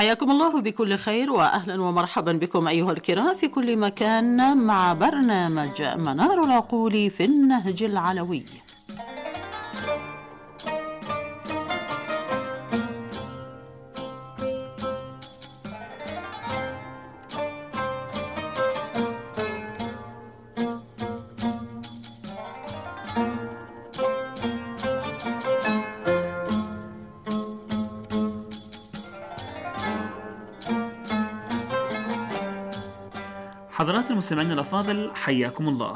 حياكم الله بكل خير وأهلا ومرحبا بكم أيها الكرام في كل مكان مع برنامج منار العقول في النهج العلوي. حضرات المستمعين الأفاضل، حياكم الله.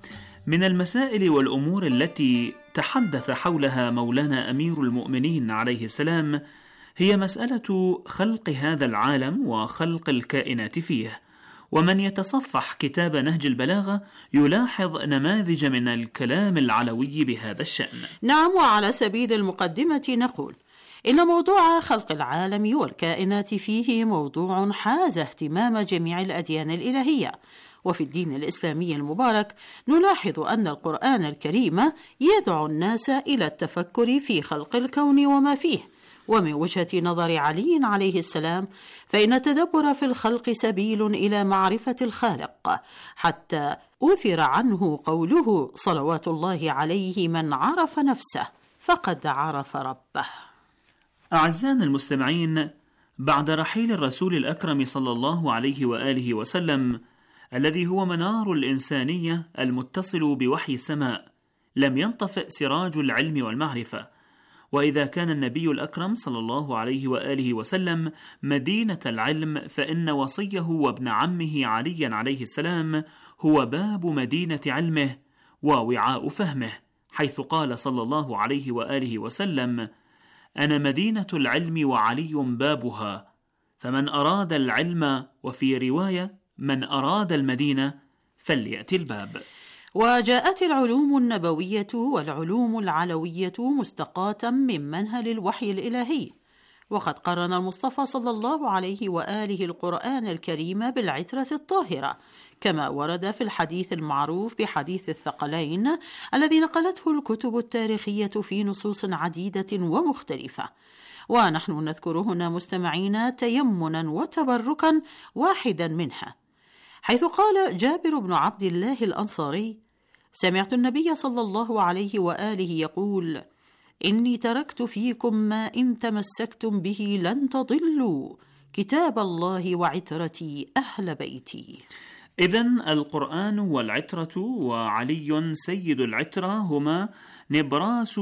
من المسائل والأمور التي تحدث حولها مولانا أمير المؤمنين عليه السلام هي مسألة خلق هذا العالم وخلق الكائنات فيه. ومن يتصفح كتاب نهج البلاغة يلاحظ نماذج من الكلام العلوي بهذا الشأن. نعم، وعلى سبيل المقدمة نقول إن موضوع خلق العالم والكائنات فيه موضوع حاز اهتمام جميع الأديان الإلهية، وفي الدين الإسلامي المبارك نلاحظ أن القرآن الكريم يدعو الناس إلى التفكر في خلق الكون وما فيه. ومن وجهة نظر علي عليه السلام فإن التدبر في الخلق سبيل إلى معرفة الخالق، حتى أثر عنه قوله صلوات الله عليه: من عرف نفسه فقد عرف ربه. أعزائنا المستمعين، بعد رحيل الرسول الأكرم صلى الله عليه وآله وسلم الذي هو منار الإنسانية المتصل بوحي السماء، لم ينطفئ سراج العلم والمعرفة. وإذا كان النبي الأكرم صلى الله عليه وآله وسلم مدينة العلم، فإن وصيه وابن عمه عليا عليه السلام هو باب مدينة علمه ووعاء فهمه، حيث قال صلى الله عليه وآله وسلم: أنا مدينة العلم وعلي بابها، فمن أراد العلم، وفي رواية من أراد المدينة فليأتي الباب. وجاءت العلوم النبوية والعلوم العلوية مستقاة من منهل الوحي الإلهي، وقد قرن المصطفى صلى الله عليه وآله القرآن الكريم بالعترة الطاهرة، كما ورد في الحديث المعروف بحديث الثقلين الذي نقلته الكتب التاريخية في نصوص عديدة ومختلفة. ونحن نذكر هنا مستمعين تيمنا وتبركا واحدا منها، حيث قال جابر بن عبد الله الأنصاري: سمعت النبي صلى الله عليه وآله يقول: إني تركت فيكم ما إن تمسكتم به لن تضلوا، كتاب الله وعترتي أهل بيتي. إذن القرآن والعترة وعلي سيد العترة هما نبراس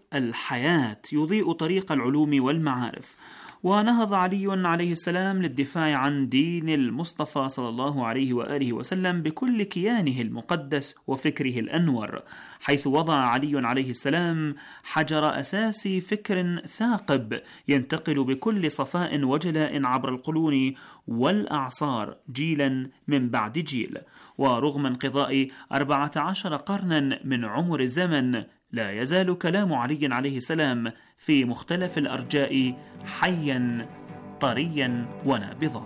الحياة، يضيء طريق العلوم والمعارف. ونهض علي عليه السلام للدفاع عن دين المصطفى صلى الله عليه وآله وسلم بكل كيانه المقدس وفكره الأنور، حيث وضع علي عليه السلام حجر أساس فكر ثاقب ينتقل بكل صفاء وجلاء عبر القرون والأعصار جيلا من بعد جيل. ورغم انقضاء 14 قرنا من عمر الزمن، لا يزال كلام علي عليه السلام في مختلف الأرجاء حيا طريا ونابضا.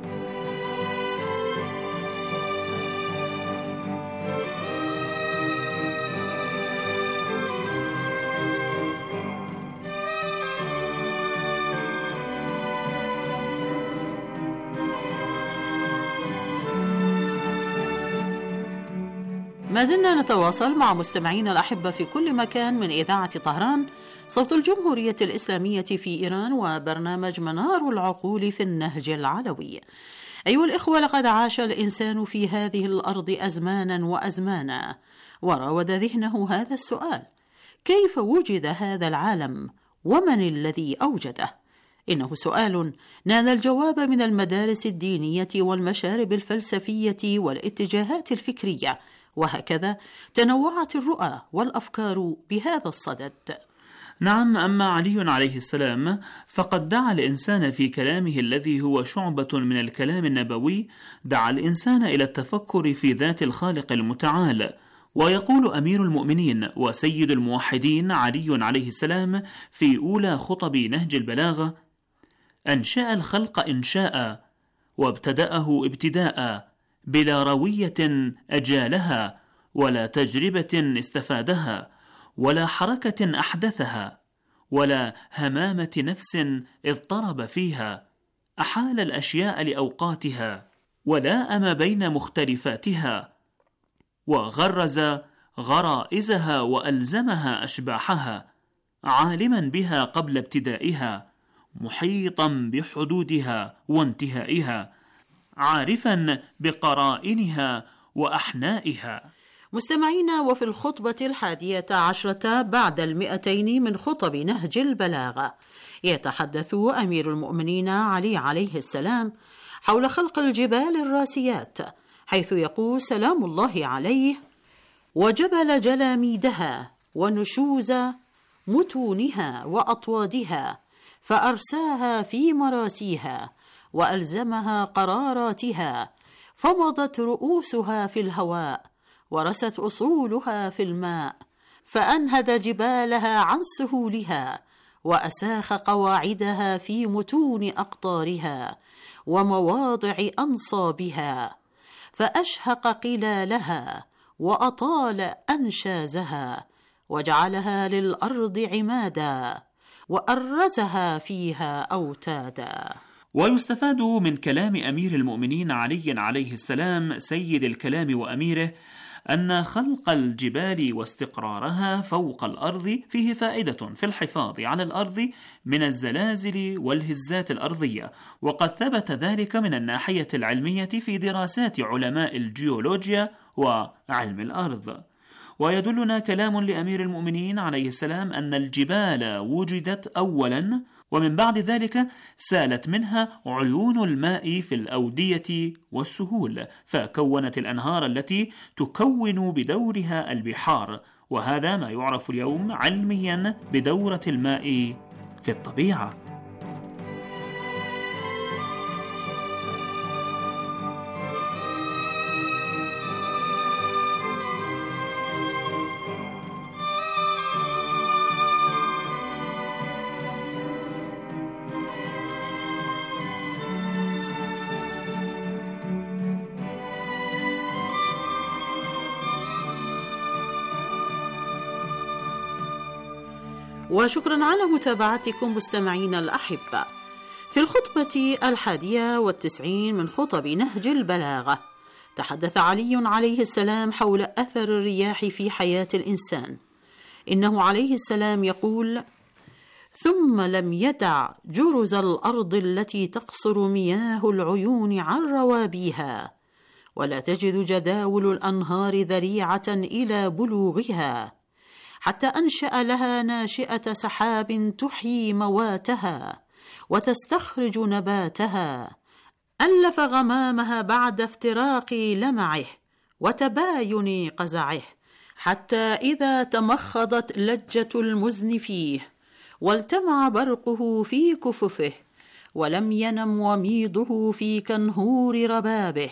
ما زلنا نتواصل مع مستمعينا الأحبة في كل مكان من إذاعة طهران، صوت الجمهورية الإسلامية في إيران، وبرنامج منار العقول في النهج العلوي. أيها الإخوة، لقد عاش الإنسان في هذه الأرض أزمانا وأزمانا، وراود ذهنه هذا السؤال: كيف وجد هذا العالم؟ ومن الذي أوجده؟ إنه سؤال نال الجواب من المدارس الدينية والمشارب الفلسفية والاتجاهات الفكرية، وهكذا تنوعت الرؤى والأفكار بهذا الصدد. نعم، أما علي عليه السلام فقد دعا الإنسان في كلامه الذي هو شعبة من الكلام النبوي، دعا الإنسان إلى التفكر في ذات الخالق المتعال. ويقول أمير المؤمنين وسيد الموحدين علي عليه السلام في أولى خطب نهج البلاغة: أنشأ الخلق إنشاء، وابتدأه ابتداء، بلا روية أجالها، ولا تجربة استفادها، ولا حركة أحدثها، ولا همامة نفس اضطرب فيها، أحال الأشياء لأوقاتها ولاءم بين مختلفاتها، وغرز غرائزها وألزمها أشباحها، عالما بها قبل ابتدائها، محيطا بحدودها وانتهائها، عارفا بقرائنها وأحنائها. مستمعينا، وفي الخطبة 11 بعد 200 من خطب نهج البلاغة يتحدث أمير المؤمنين علي عليه السلام حول خلق الجبال الراسيات، حيث يقول سلام الله عليه: وجبل جلاميدها ونشوز متونها وأطوادها، فأرساها في مراسيها وألزمها قراراتها، فمضت رؤوسها في الهواء ورست أصولها في الماء، فأنهد جبالها عن سهولها وأساخ قواعدها في متون أقطارها ومواضع أنصابها، فأشهق قلالها وأطال أنشازها، وجعلها للأرض عمادا وأرزها فيها أوتادا. ويستفاد من كلام أمير المؤمنين علي عليه السلام سيد الكلام وأميره أن خلق الجبال واستقرارها فوق الأرض فيه فائدة في الحفاظ على الأرض من الزلازل والهزات الأرضية، وقد ثبت ذلك من الناحية العلمية في دراسات علماء الجيولوجيا وعلم الأرض. ويدلنا كلام لأمير المؤمنين عليه السلام أن الجبال وجدت أولا، ومن بعد ذلك سالت منها عيون الماء في الأودية والسهول، فكونت الأنهار التي تكون بدورها البحار، وهذا ما يعرف اليوم علميا بدورة الماء في الطبيعة. وشكرا على متابعتكم مستمعين الأحبة. في الخطبة 91 من خطب نهج البلاغة تحدث علي عليه السلام حول أثر الرياح في حياة الإنسان. إنه عليه السلام يقول: ثم لم يدع جرز الأرض التي تقصر مياه العيون عن روابيها، ولا تجد جداول الأنهار ذريعة إلى بلوغها، حتى أنشأ لها ناشئة سحاب تحيي مواتها وتستخرج نباتها، ألف غمامها بعد افتراق لمعه وتباين قزعه، حتى إذا تمخضت لجة المزن فيه والتمع برقه في كففه، ولم ينم وميضه في كنهور ربابه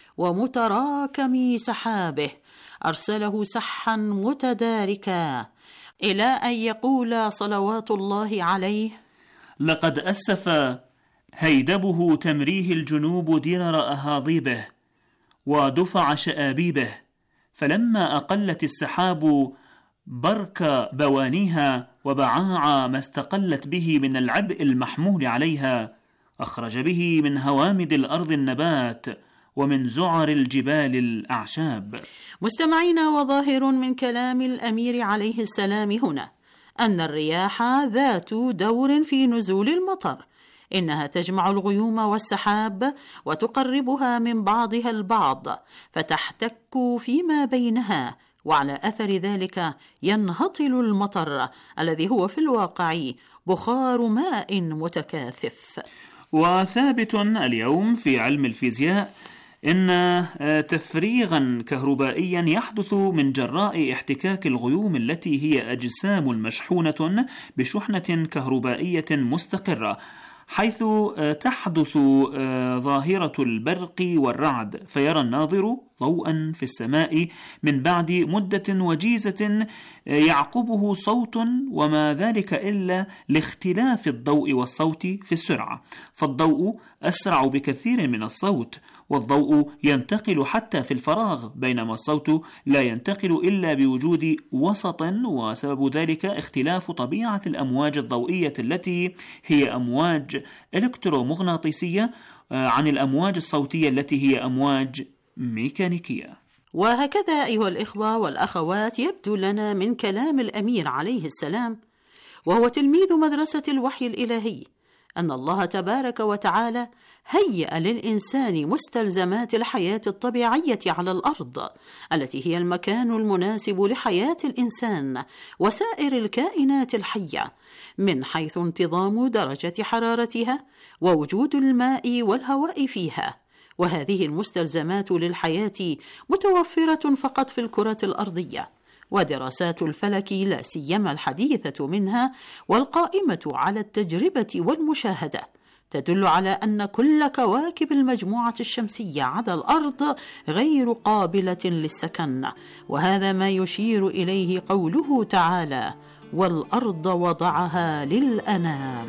ومتراكم سحابه، أرسله سحا متداركا، إلى أن يقول صلوات الله عليه: لقد أسف هيدبه تمريه الجنوب درر أهاضيبه ودفع شآبيبه، فلما أقلت السحاب برك بوانيها وبعاع ما استقلت به من العبء المحمول عليها، أخرج به من هوامد الأرض النبات ومن زعر الجبال الأعشاب. مستمعين، وظاهر من كلام الأمير عليه السلام هنا أن الرياح ذات دور في نزول المطر، إنها تجمع الغيوم والسحاب وتقربها من بعضها البعض فتحتك فيما بينها، وعلى أثر ذلك ينهطل المطر الذي هو في الواقع بخار ماء متكاثف. وثابت اليوم في علم الفيزياء إن تفريغا كهربائيا يحدث من جراء احتكاك الغيوم التي هي أجسام مشحونة بشحنة كهربائية مستقرة، حيث تحدث ظاهرة البرق والرعد، فيرى الناظر ضوءا في السماء من بعد مدة وجيزة يعقبه صوت، وما ذلك إلا لاختلاف الضوء والصوت في السرعة، فالضوء أسرع بكثير من الصوت، والضوء ينتقل حتى في الفراغ، بينما الصوت لا ينتقل إلا بوجود وسط، وسبب ذلك اختلاف طبيعة الأمواج الضوئية التي هي أمواج إلكترومغناطيسية عن الأمواج الصوتية التي هي أمواج ميكانيكية. وهكذا أيها الإخوة والأخوات يبدو لنا من كلام الأمير عليه السلام، وهو تلميذ مدرسة الوحي الإلهي، أن الله تبارك وتعالى هيأ للإنسان مستلزمات الحياة الطبيعية على الأرض، التي هي المكان المناسب لحياة الإنسان وسائر الكائنات الحية، من حيث انتظام درجة حرارتها ووجود الماء والهواء فيها. وهذه المستلزمات للحياة متوفرة فقط في الكرة الأرضية، ودراسات الفلك لا سيما الحديثة منها والقائمة على التجربة والمشاهدة تدل على أن كل كواكب المجموعة الشمسية على الأرض غير قابلة للسكن، وهذا ما يشير إليه قوله تعالى: والأرض وضعها للأنام.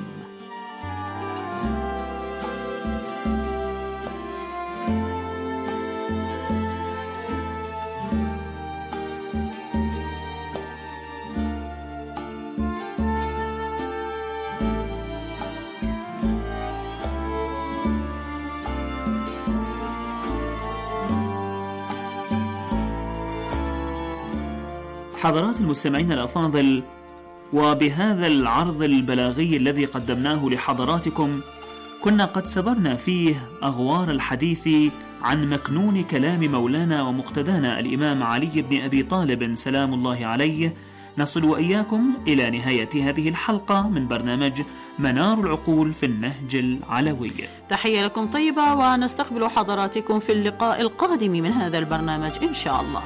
حضرات المستمعين الأفاضل، وبهذا العرض البلاغي الذي قدمناه لحضراتكم كنا قد سبرنا فيه أغوار الحديث عن مكنون كلام مولانا ومقتدانا الإمام علي بن أبي طالب سلام الله عليه. نصل وإياكم إلى نهاية هذه الحلقة من برنامج منار العقول في النهج العلوي. تحية لكم طيبة، ونستقبل حضراتكم في اللقاء القادم من هذا البرنامج إن شاء الله.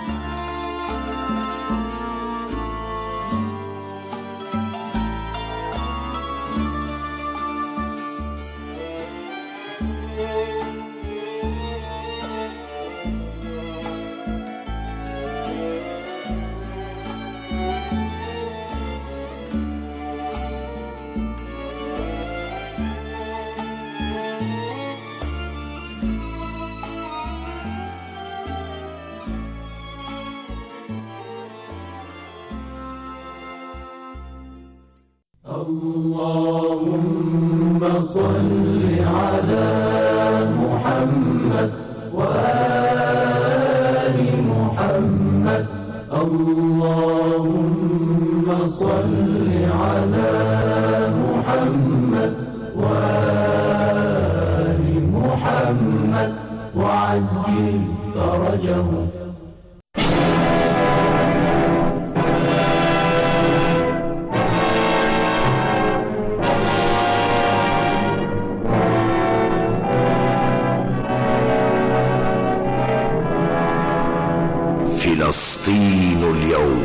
اللهم صل على محمد وآل محمد. اللهم صل على محمد وآل محمد وعجل فرجه. فلسطين اليوم.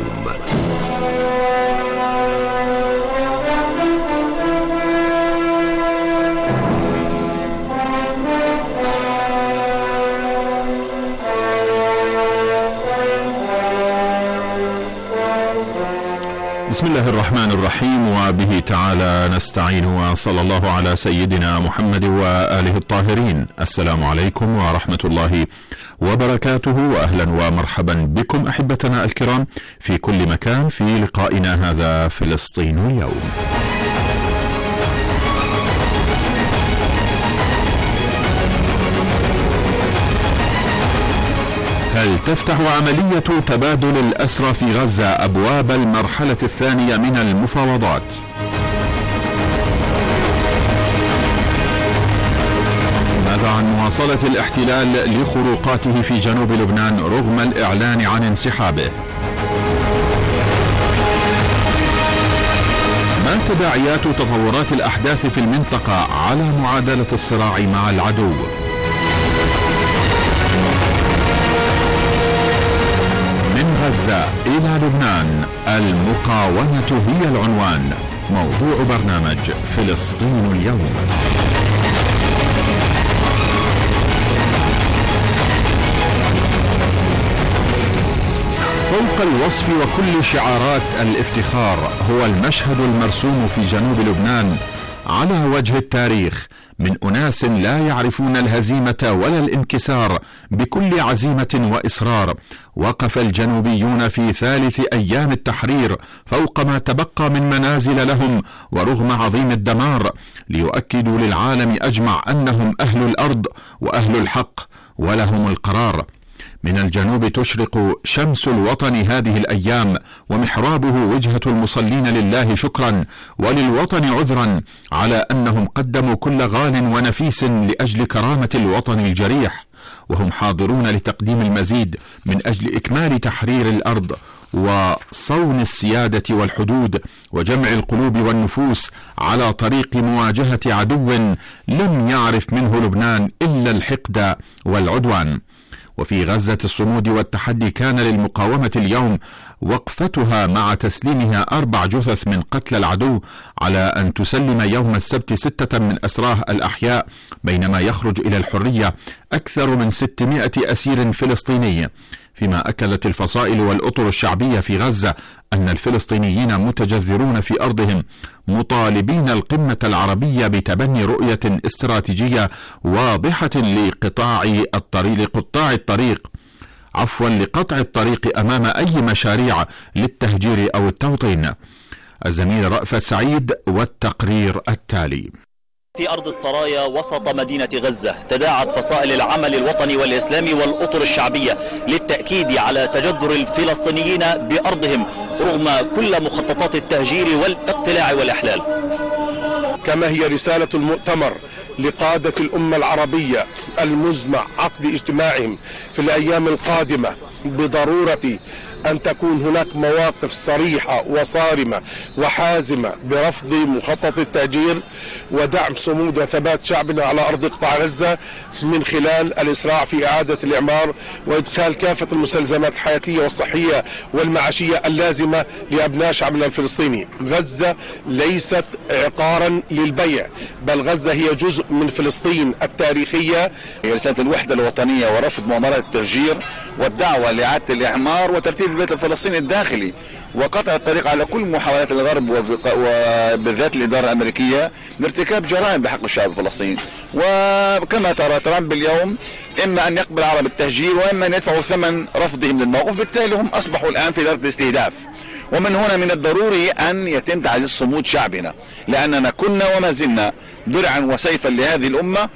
بسم الله الرحمن الرحيم، وبه تعالى نستعين، وصلى الله على سيدنا محمد وآله الطاهرين. السلام عليكم ورحمة الله وبركاته، وأهلا ومرحبا بكم أحبتنا الكرام في كل مكان في لقائنا هذا فلسطين اليوم. هل تفتح عملية تبادل الأسرى في غزة أبواب المرحلة الثانية من المفاوضات؟ ماذا عن مواصلة الاحتلال لخروقاته في جنوب لبنان رغم الإعلان عن انسحابه؟ ما تداعيات تطورات الأحداث في المنطقة على معادلة الصراع مع العدو؟ من غزة إلى لبنان، المقاومة هي العنوان. موضوع برنامج فلسطين اليوم. فوق الوصف وكل شعارات الافتخار هو المشهد المرسوم في جنوب لبنان على وجه التاريخ من أناس لا يعرفون الهزيمة ولا الانكسار. بكل عزيمة وإصرار وقف الجنوبيون في ثالث أيام التحرير فوق ما تبقى من منازل لهم ورغم عظيم الدمار، ليؤكدوا للعالم أجمع أنهم أهل الأرض وأهل الحق ولهم القرار. من الجنوب تشرق شمس الوطن هذه الأيام، ومحرابه وجهة المصلين لله شكرا وللوطن عذرا على أنهم قدموا كل غال ونفيس لأجل كرامة الوطن الجريح، وهم حاضرون لتقديم المزيد من أجل إكمال تحرير الأرض وصون السيادة والحدود وجمع القلوب والنفوس على طريق مواجهة عدو لم يعرف منه لبنان إلا الحقد والعدوان. وفي غزة الصمود والتحدي كان للمقاومة اليوم وقفتها مع تسليمها 4 جثث من قتل العدو على أن تسلم يوم السبت 6 من أسراه الأحياء، بينما يخرج إلى الحرية أكثر من 600 أسير فلسطيني. فيما أكدت الفصائل والأطر الشعبية في غزة أن الفلسطينيين متجذرون في أرضهم مطالبين القمة العربية بتبني رؤية استراتيجية واضحة لقطاع الطريق أمام أي مشاريع للتهجير أو التوطين. الزميل رأفت سعيد والتقرير التالي. في أرض السرايا وسط مدينة غزة تداعت فصائل العمل الوطني والإسلامي والأطر الشعبية للتأكيد على تجذر الفلسطينيين بأرضهم رغم كل مخططات التهجير والاقتلاع والإحلال. كما هي رسالة المؤتمر لقادة الأمة العربية المزمع عقد اجتماعهم في الأيام القادمة بضرورة أن تكون هناك مواقف صريحة وصارمة وحازمة برفض مخطط التهجير ودعم صمود وثبات شعبنا على أرض قطاع غزة من خلال الإسراع في إعادة الإعمار وإدخال كافة المستلزمات الحياتية والصحية والمعاشية اللازمة لأبناء شعبنا الفلسطيني. غزة ليست عقارا للبيع، بل غزة هي جزء من فلسطين التاريخية. رسالة الوحدة الوطنية ورفض مؤامرات التهجير والدعوة لإعادة الإعمار وترتيب البيت الفلسطيني الداخلي وقطع الطريق على كل محاولات الغرب وبالذات الإدارة الأمريكية لارتكاب جرائم بحق الشعب الفلسطيني. وكما ترى ترامب اليوم إما أن يقبل العرب التهجير وإما أن يدفعوا ثمن رفضهم للموقف، بالتالي هم أصبحوا الآن في دائرة الاستهداف. ومن هنا من الضروري أن يتم تعزيز صمود شعبنا، لأننا كنا وما زلنا درعا وسيفا لهذه الأمة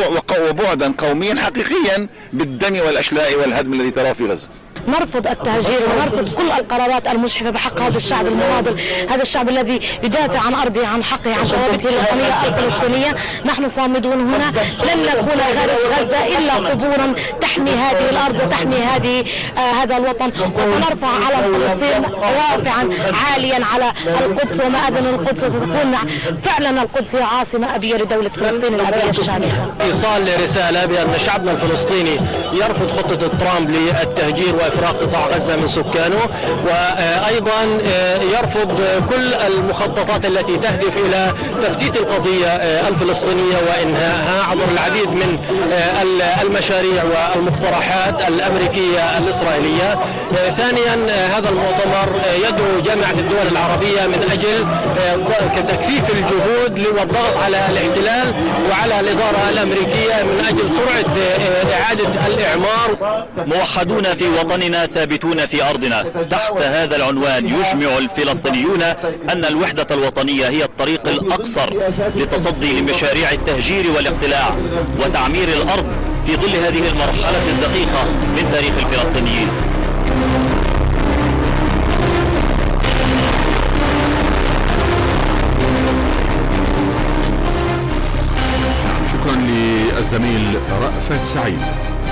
وبعدا قوميا حقيقيا بالدم والأشلاء والهدم الذي تراه في غزة. نرفض التهجير ونرفض كل القرارات المجحفة بحق هذا الشعب المناضل، هذا الشعب الذي يدافع عن أرضه، عن حقه، عن ثوابته الوطنية الفلسطينية. نحن صامدون هنا، لن نكون خارج غزة إلا قبورا تحمي هذه الأرض وتحمي هذا الوطن، وسنرفع علم فلسطين رافعا عاليا على القدس ومآذن القدس، وستكون فعلا القدس هي عاصمة أبية لدولة فلسطين الأبية الشامخة. إيصال رسالة بأن شعبنا الفلسطيني يرفض خطة ترامب للتهجير وإفراغ قطاع غزة من سكانه، وأيضا يرفض كل المخططات التي تهدف إلى تفتيت القضية الفلسطينية وإنهائها عبر العديد من المشاريع والمقترحات الأمريكية الإسرائيلية. ثانيا هذا المؤتمر يدعو جامعة الدول العربية من أجل تكثيف الجهود والضغط على الاحتلال وعلى الإدارة الأمريكية من أجل سرعة إعادة الإعمار. موحدون في وطننا ثابتون في أرضنا. تحت هذا العنوان يجمع الفلسطينيون أن الوحدة الوطنية هي الطريق الأقصر للتصدي لمشاريع التهجير والاقتلاع وتعمير الأرض في ظل هذه المرحلة الدقيقة من تاريخ الفلسطينيين. شكرا للزميل رأفت سعيد.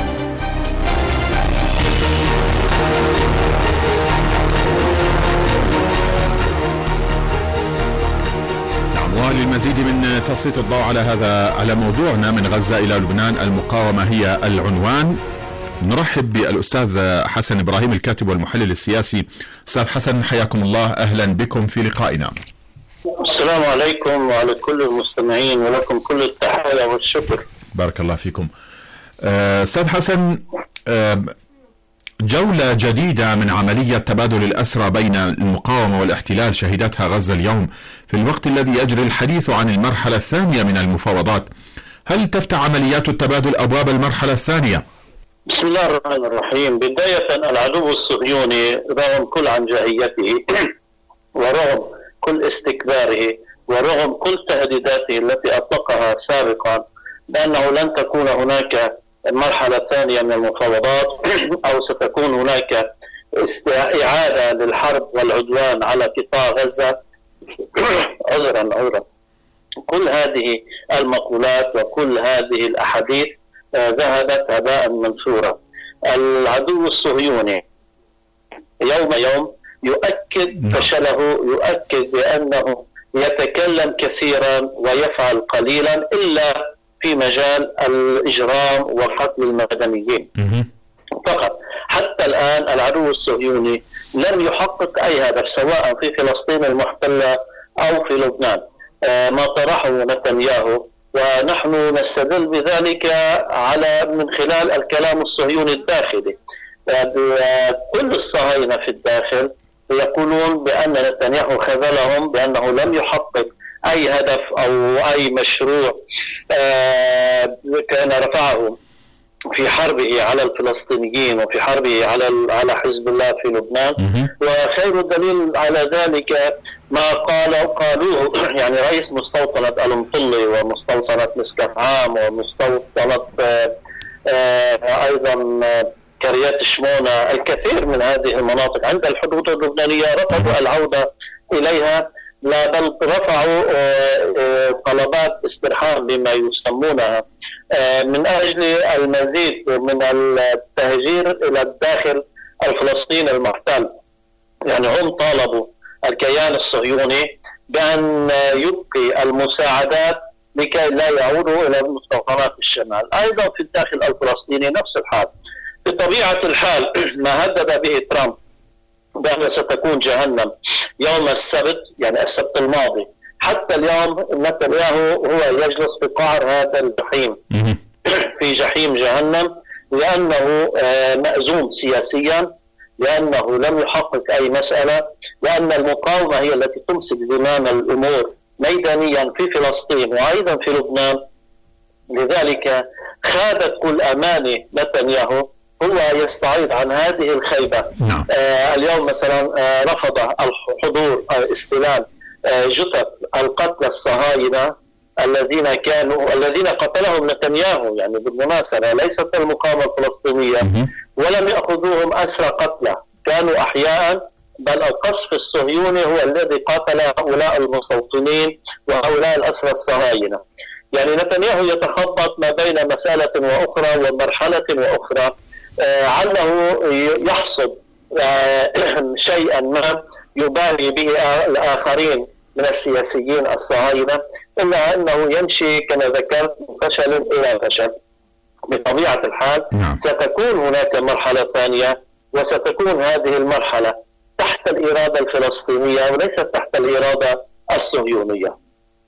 وللمزيد من تسليط الضوء على موضوعنا من غزة إلى لبنان، المقاومة هي العنوان. نرحب بالأستاذ حسن إبراهيم الكاتب والمحلل السياسي. أستاذ حسن حياكم الله، أهلا بكم في لقائنا. السلام عليكم وعلى كل المستمعين ولكم كل التحية والشكر. بارك الله فيكم. أستاذ حسن، جولة جديدة من عملية تبادل الأسرى بين المقاومة والاحتلال شهدتها غزة اليوم في الوقت الذي يجري الحديث عن المرحلة الثانية من المفاوضات. هل تفتح عمليات التبادل أبواب المرحلة الثانية؟ بسم الله الرحمن الرحيم. بداية العدو الصهيوني رغم كل عنجهيته ورغم كل استكباره ورغم كل تهديداته التي أطلقها سابقا بأنه لن تكون هناك مرحلة ثانية من المفاوضات أو ستكون هناك إعادة للحرب والعدوان على قطاع غزة، عذرا كل هذه المقولات وكل هذه الأحاديث ذهبت هباء منثورا. العدو الصهيوني يوم يؤكد فشله، يؤكد بأنه يتكلم كثيرا ويفعل قليلا إلا في مجال الإجرام وقتل المدنيين فقط. حتى الآن العدو الصهيوني لم يحقق أي هدف سواء في فلسطين المحتلة أو في لبنان ما طرحه نتنياهو، ونحن نستدل بذلك من خلال الكلام الصهيوني الداخلي. كل الصهاينة في الداخل يقولون بأن نتنياهو خذلهم، بأنه لم يحقق أي هدف أو أي مشروع كان رفعه في حربه على الفلسطينيين وفي حربه على حزب الله في لبنان. وخير دليل على ذلك ما قالوه يعني رئيس مستوطنة المطلي ومستوطنة مسكن عام ومستوطنة أيضا كريات شمونة، الكثير من هذه المناطق عند الحدود اللبنانية رفضوا العودة إليها، لا بل رفعوا طلبات استرحام بما يسمونها من أجل المزيد من التهجير إلى الداخل الفلسطيني المحتل. يعني هم طالبوا الكيان الصهيوني بأن يبقي المساعدات لكي لا يعودوا إلى مستوطنات الشمال. أيضا في الداخل الفلسطيني نفس الحال. بطبيعة الحال ما هدد به ترامب بأن ستكون جهنم يوم السبت، يعني السبت الماضي، حتى اليوم نتنياهو هو يجلس في قعر هذا الجحيم في جحيم جهنم، لأنه مأزوم سياسيا، لأنه لم يحقق أي مسألة، لأن المقاومة هي التي تمسك زمام الأمور ميدانيا في فلسطين وأيضا في لبنان. لذلك خادت كل أماني نتنياهو هو يستعيد عن هذه الخيبة. اليوم مثلا رفض الحضور استلام جثث القتلى الصهاينة الذين قتلهم نتنياهو، يعني بالمناسبة ليست المقاومة الفلسطينية، ولم يأخذوهم أسرى قتلى، كانوا أحياء، بل القصف الصهيوني هو الذي قاتل هؤلاء المستوطنين وهؤلاء الأسرى الصهاينة. يعني نتنياهو يتخبط ما بين مسألة وأخرى ومرحلة وأخرى، عله يحصد شيئا ما يباهي به الآخرين من السياسيين الصهاينة، إلا أنه يمشي كما ذكرت من فشل إلى فشل. بطبيعة الحال ستكون هناك مرحلة ثانية، وستكون هذه المرحلة تحت الإرادة الفلسطينية وليست تحت الإرادة الصهيونية.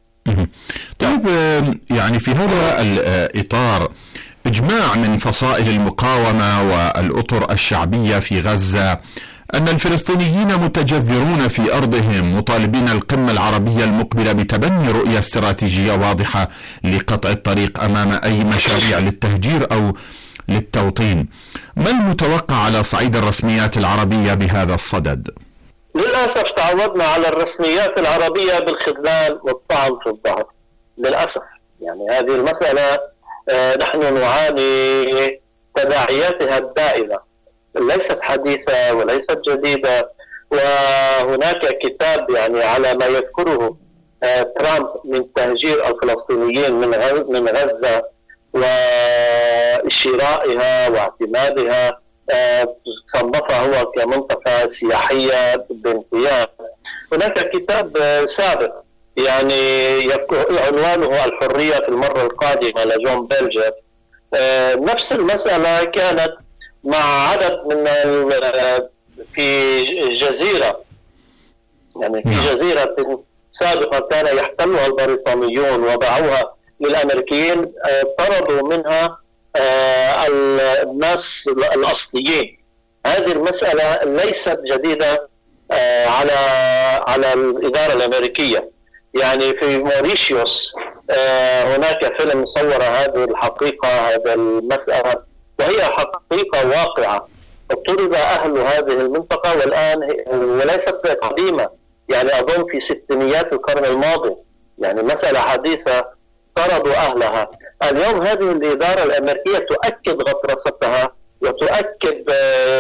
طيب، يعني في هذا الإطار إجماع من فصائل المقاومة والأطر الشعبية في غزة أن الفلسطينيين متجذرون في أرضهم، مطالبين القمة العربية المقبلة بتبني رؤية استراتيجية واضحة لقطع الطريق أمام أي مشاريع للتهجير أو للتوطين. ما المتوقع على صعيد الرسميات العربية بهذا الصدد؟ للأسف تعودنا على الرسميات العربية بالخذلان والطعن في الظهر للأسف. يعني هذه المسألة نحن نعاني تداعياتها الدائمة، ليست حديثة وليست جديدة. وهناك كتاب يعني على ما يذكره ترامب من تهجير الفلسطينيين من غزة وشرائها واعتمادها، صنفها هو كمنطقة سياحية بامتياز. هناك كتاب سابق يعني عنوانه الحرية في المرة القادمة لجون بيلجر. نفس المسألة كانت مع عدد من في جزيرة، يعني في جزيرة سابقا كان يحتلها البريطانيون وباعوها للأمريكيين، طردوا منها الناس الأصليين هذه المسألة ليست جديدة على الإدارة الأمريكية. يعني في موريشيوس هناك فيلم صور هذه الحقيقة، هذه المسألة، وهي حقيقة واقعة. اضطرب أهل هذه المنطقة والآن وليست قديمة، يعني أظن في ستينيات القرن الماضي، يعني مسألة حديثة طردوا أهلها. اليوم هذه الإدارة الأمريكية تؤكد غطرستها وتؤكد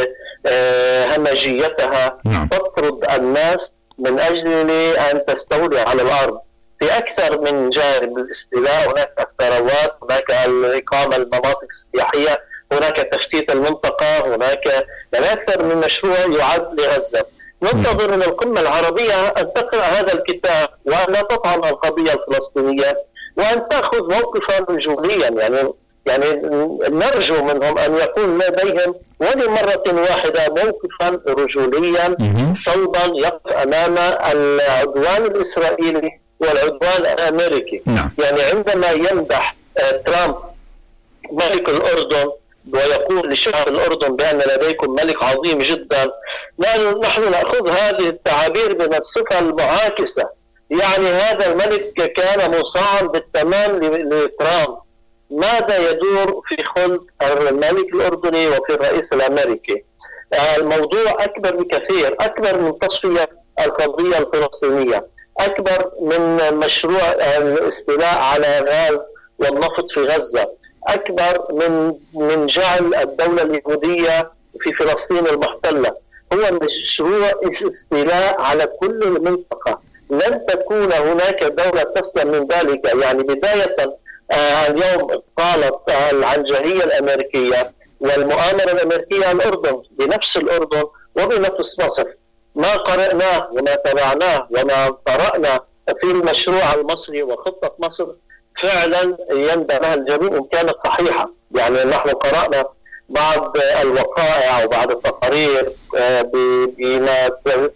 همجيتها، تطرد الناس من أجل أن تستولي على الأرض في أكثر من جانب. الاستيلاء، هناك الثروات، هناك الإقامة المناطق السياحية، هناك تشتيت المنطقة، هناك أكثر من مشروع يعد لغزة. ننتظر من القمة العربية أن تقرأ هذا الكتاب وأن لا تطعن القضية الفلسطينية وأن تأخذ موقفا رجوليا. يعني نرجو منهم أن يكون لديهم ولمرة واحدة موقفا رجوليا صلبا يقف أمام العدوان الإسرائيلي والعدوان الأمريكي. يعني عندما يمدح ترامب ملك الأردن ويقول لشعب الأردن بأن لديكم ملك عظيم جدا، نحن نأخذ هذه التعابير من الصفة المعاكسة. يعني هذا الملك كان مصاعا بالتمام لترامب. ماذا يدور في خلق الملك الأردني وفي الرئيس الأمريكي؟ الموضوع أكبر بكثير، أكبر من تصفية القضية الفلسطينية، أكبر من مشروع الاستيلاء على الغاز والنفط في غزة، أكبر من جعل الدولة اليهودية في فلسطين المحتلة. هو مشروع استيلاء على كل المنطقة. لن تكون هناك دولة تسلم من ذلك. يعني بداية اليوم قالت العنجهية الأمريكية والمؤامرة الأمريكية الأردن، بنفس الأردن وبنفس مصر. ما قرأناه وما تابعناه وما قرأنا في المشروع المصري وخطة مصر فعلا يندى الجميع إن كانت صحيحة. يعني نحن قرأنا بعض الوقائع وبعض التقارير بما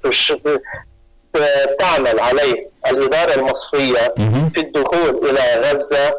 تعمل عليه الإدارة المصرية في الدخول إلى غزة.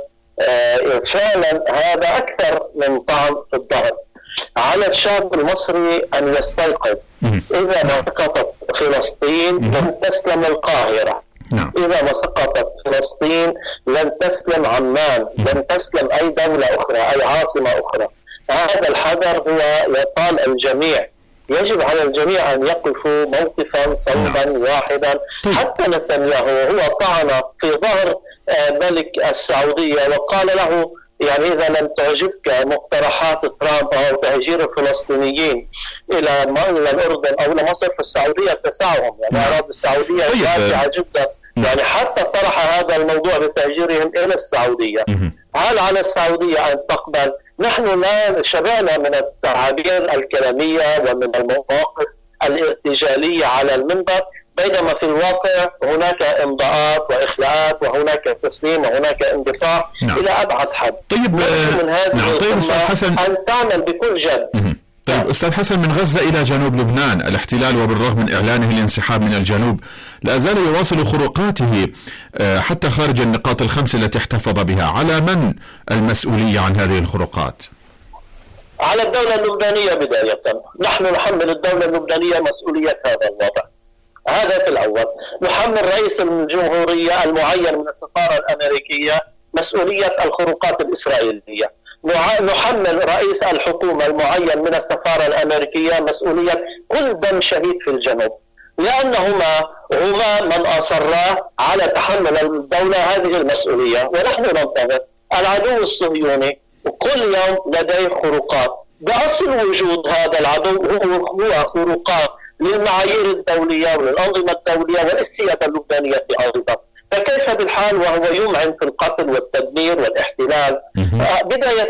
فعلا هذا أكثر من طعن في الظهر. على الشعب المصري أن يستيقظ. إذا ما سقطت فلسطين لن تسلم القاهرة. إذا ما سقطت فلسطين لن تسلم عمان، لن تسلم أي دولة أخرى، أي عاصمة أخرى. هذا الحذر هو يطال الجميع. يجب على الجميع أن يقفوا موقفا صلبا واحدا. حتى نتنياهو هو طعن في ظهر ملك السعودية وقال له يعني إذا لم تعجبك مقترحات ترامب أو تهجير الفلسطينيين إلى الأردن أو إلى مصر، فالسعودية تسعهم. يعني أراضي السعودية واسعة جدا. يعني حتى طرح هذا الموضوع بتهجيرهم إلى السعودية. هل على السعودية أن تقبل؟ نحن لا شبعنا من التعابير الكلامية ومن المواقف الارتجالية على المنبر، بينما في الواقع هناك إمضاءات وإخلاءات وهناك تسليم وهناك اندفاع إلى أبعد حد. طيب من هذه أستاذ حسن، أن تعمل بكل جد. طيب أستاذ حسن، من غزة إلى جنوب لبنان الاحتلال وبالرغم من إعلانه الانسحاب من الجنوب لا زال يواصل خروقاته حتى خارج النقاط الخمس التي احتفظ بها. على من المسؤولية عن هذه الخروقات؟ على الدولة اللبنانية بداية. نحن نحمل الدولة اللبنانية مسؤولية هذا الوضع. هذا في الأول. نحمل رئيس الجمهورية المعين من السفارة الأمريكية مسؤولية الخروقات الإسرائيلية. نحمل رئيس الحكومة المعين من السفارة الأمريكية مسؤولية كل دم شهيد في الجنوب، لأنهما من أصرا على تحمل الدولة هذه المسؤولية. ونحن ننتظر العدو الصهيوني وكل يوم لديه خروقات. بأصل وجود هذا العدو هو خروقات للمعايير الدولية وللأنظمة الدولية وللسيادة اللبنانية أيضا. فكيف بالحال وهو يمعن في القتل والتدمير والاحتلال؟ بداية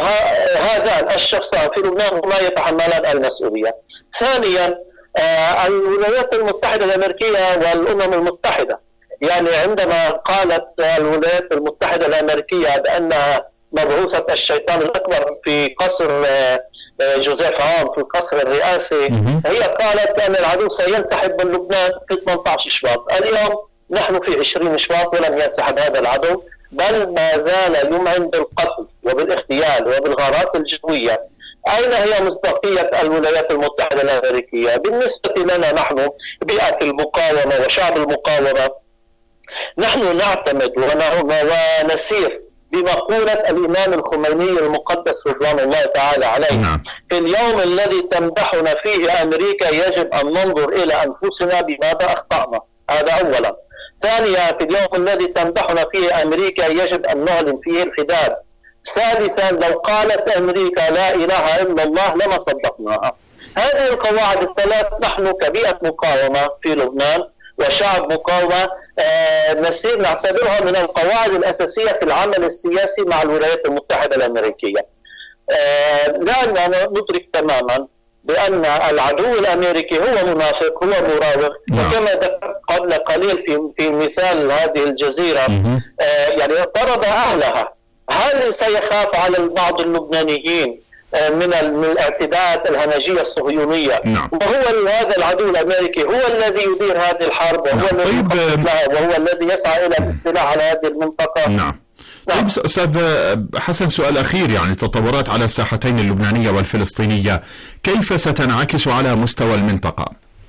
هذان الشخصان في لبنان هما يتحملان المسؤولية. ثانيا الولايات المتحدة الأمريكية والأمم المتحدة، يعني عندما قالت الولايات المتحدة الأمريكية بأنها مبعوثة الشيطان الأكبر في قصر جوزيف عون في القصر الرئاسي، هي قالت أن العدو سينسحب من لبنان في 18 شباط. اليوم نحن في 20 شباط ولم ينسحب هذا العدو، بل ما زال يمعن بالقتل وبالاغتيال وبالغارات الجوية. أين هي مصداقية الولايات المتحدة الأمريكية؟ بالنسبة لنا نحن بيئة المقاومة وشعب المقاومة، نحن نعتمد ونسير بمقولة الإمام الخميني المقدس رضوان الله تعالى عليه. في اليوم الذي تمدحنا فيه أمريكا يجب أن ننظر إلى أنفسنا بماذا أخطأنا، هذا أولا. ثانيا، في اليوم الذي تمدحنا فيه أمريكا يجب أن نعلن فيه الحداد. ثالثا، لو قالت أمريكا لا إله إلا الله لما صدقناها. هذه القواعد الثلاث نحن كبيئة مقاومة في لبنان وشعب مقاومة نسير نعتبرها من القواعد الأساسية في العمل السياسي مع الولايات المتحدة الأمريكية، لأننا ندرك تماما بأن العدو الأمريكي هو منافق، هو مراوغ. وكما ذكرت قبل قليل في مثال هذه الجزيرة يعني طرد أهلها. هل سيخاف على بعض اللبنانيين من الاعتداءات الهمجية الصهيونية؟ وهو هذا العدو الأمريكي هو الذي يدير هذه الحرب، وهو الذي وهو الذي يسعى إلى الاستيلاء على هذه المنطقة. طيب أستاذ حسن، سؤال أخير، يعني التطورات على الساحتين اللبنانية والفلسطينية كيف ستنعكس على مستوى المنطقة؟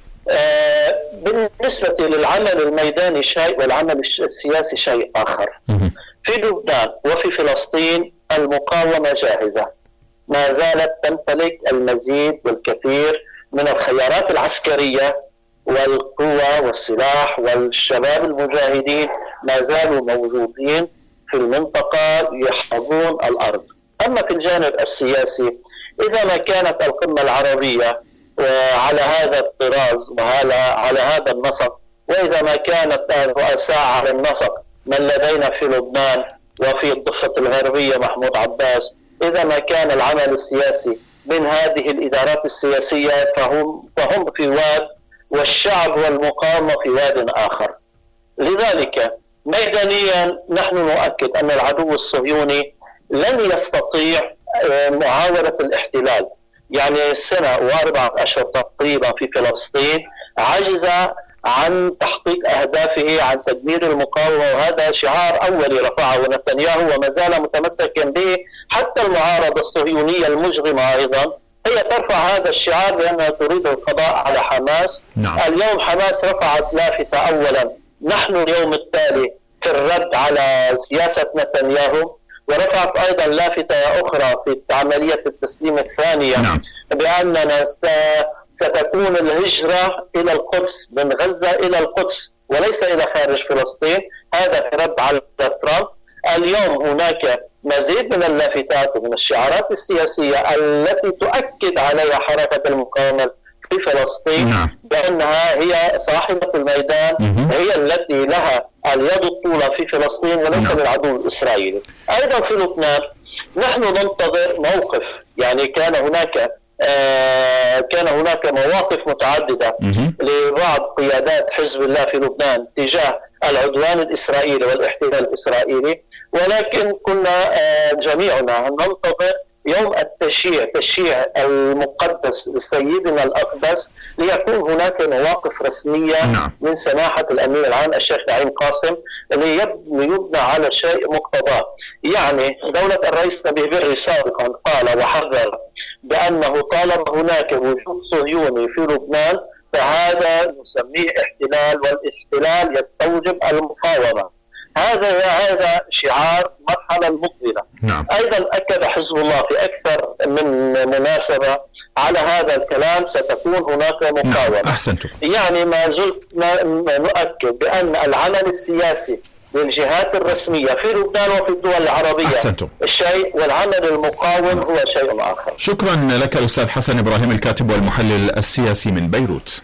بالنسبة للعمل الميداني شيء والعمل السياسي شيء آخر. في لبنان وفي فلسطين المقاومة جاهزة، ما زالت تمتلك المزيد والكثير من الخيارات العسكرية والقوة والسلاح، والشباب المجاهدين ما زالوا موجودين في المنطقة يحفظون الأرض. أما في الجانب السياسي، إذا ما كانت القمة العربية على هذا الطراز وعلى هذا النسق، وإذا ما كانت الرؤساء على النسق من لدينا في لبنان وفي الضفة الغربية محمود عباس، إذا ما كان العمل السياسي من هذه الإدارات السياسية فهم في واد، والشعب والمقاومة في واد آخر. لذلك ميدانيا نحن نؤكد أن العدو الصهيوني لن يستطيع معاولة الاحتلال. يعني سنة و4 أشهر تقريبا في فلسطين عجز عن تحقيق أهدافه، عن تدمير المقاومة، وهذا شعار أولي رفعه نتنياهو وما زال متمسكا به. حتى المعارضة الصهيونية المجرمة أيضا هي ترفع هذا الشعار لأنها تريد القضاء على حماس. اليوم حماس رفعت لافتة أولا نحن اليوم التالي في الرد على سياسة نتنياهو، ورفعت أيضا لافتة أخرى في عملية التسليم الثانية بأننا ستكون الهجرة إلى القدس، من غزة إلى القدس وليس إلى خارج فلسطين. هذا في رد على ترامب. اليوم هناك مزيد من اللافتات ومن الشعارات السياسية التي تؤكد عليها حركة المقاومة في فلسطين بأنها هي صاحبة الميدان، هي التي لها اليد الطولى في فلسطين وليس العدو الإسرائيلي. أيضا في لبنان نحن ننتظر موقف، يعني كان هناك مواقف متعددة لبعض قيادات حزب الله في لبنان تجاه العدوان الإسرائيلي والاحتلال الإسرائيلي، ولكن كنا جميعنا ننتظر يوم تشييع المقدس لسيدنا الأقدس ليكون هناك مواقف رسمية من سماحة الأمين العام الشيخ نعيم قاسم ليبنى على شيء مقتضاه. يعني دولة الرئيس نبيه بري سابقا قال وحذر بأنه طالما هناك وجود صهيوني في لبنان فهذا نسميه احتلال، والاحتلال يستوجب المقاومة. هذا شعار مرحلة المقبلة. أيضا أكد حزب الله في أكثر من مناسبة على هذا الكلام، ستكون هناك مقاومة. يعني ما زلت نؤكد بأن العمل السياسي للجهات الرسمية في لبنان وفي الدول العربية الشيء، والعمل المقاوم هو شيء آخر. شكرا لك الأستاذ حسن إبراهيم، الكاتب والمحلل السياسي من بيروت.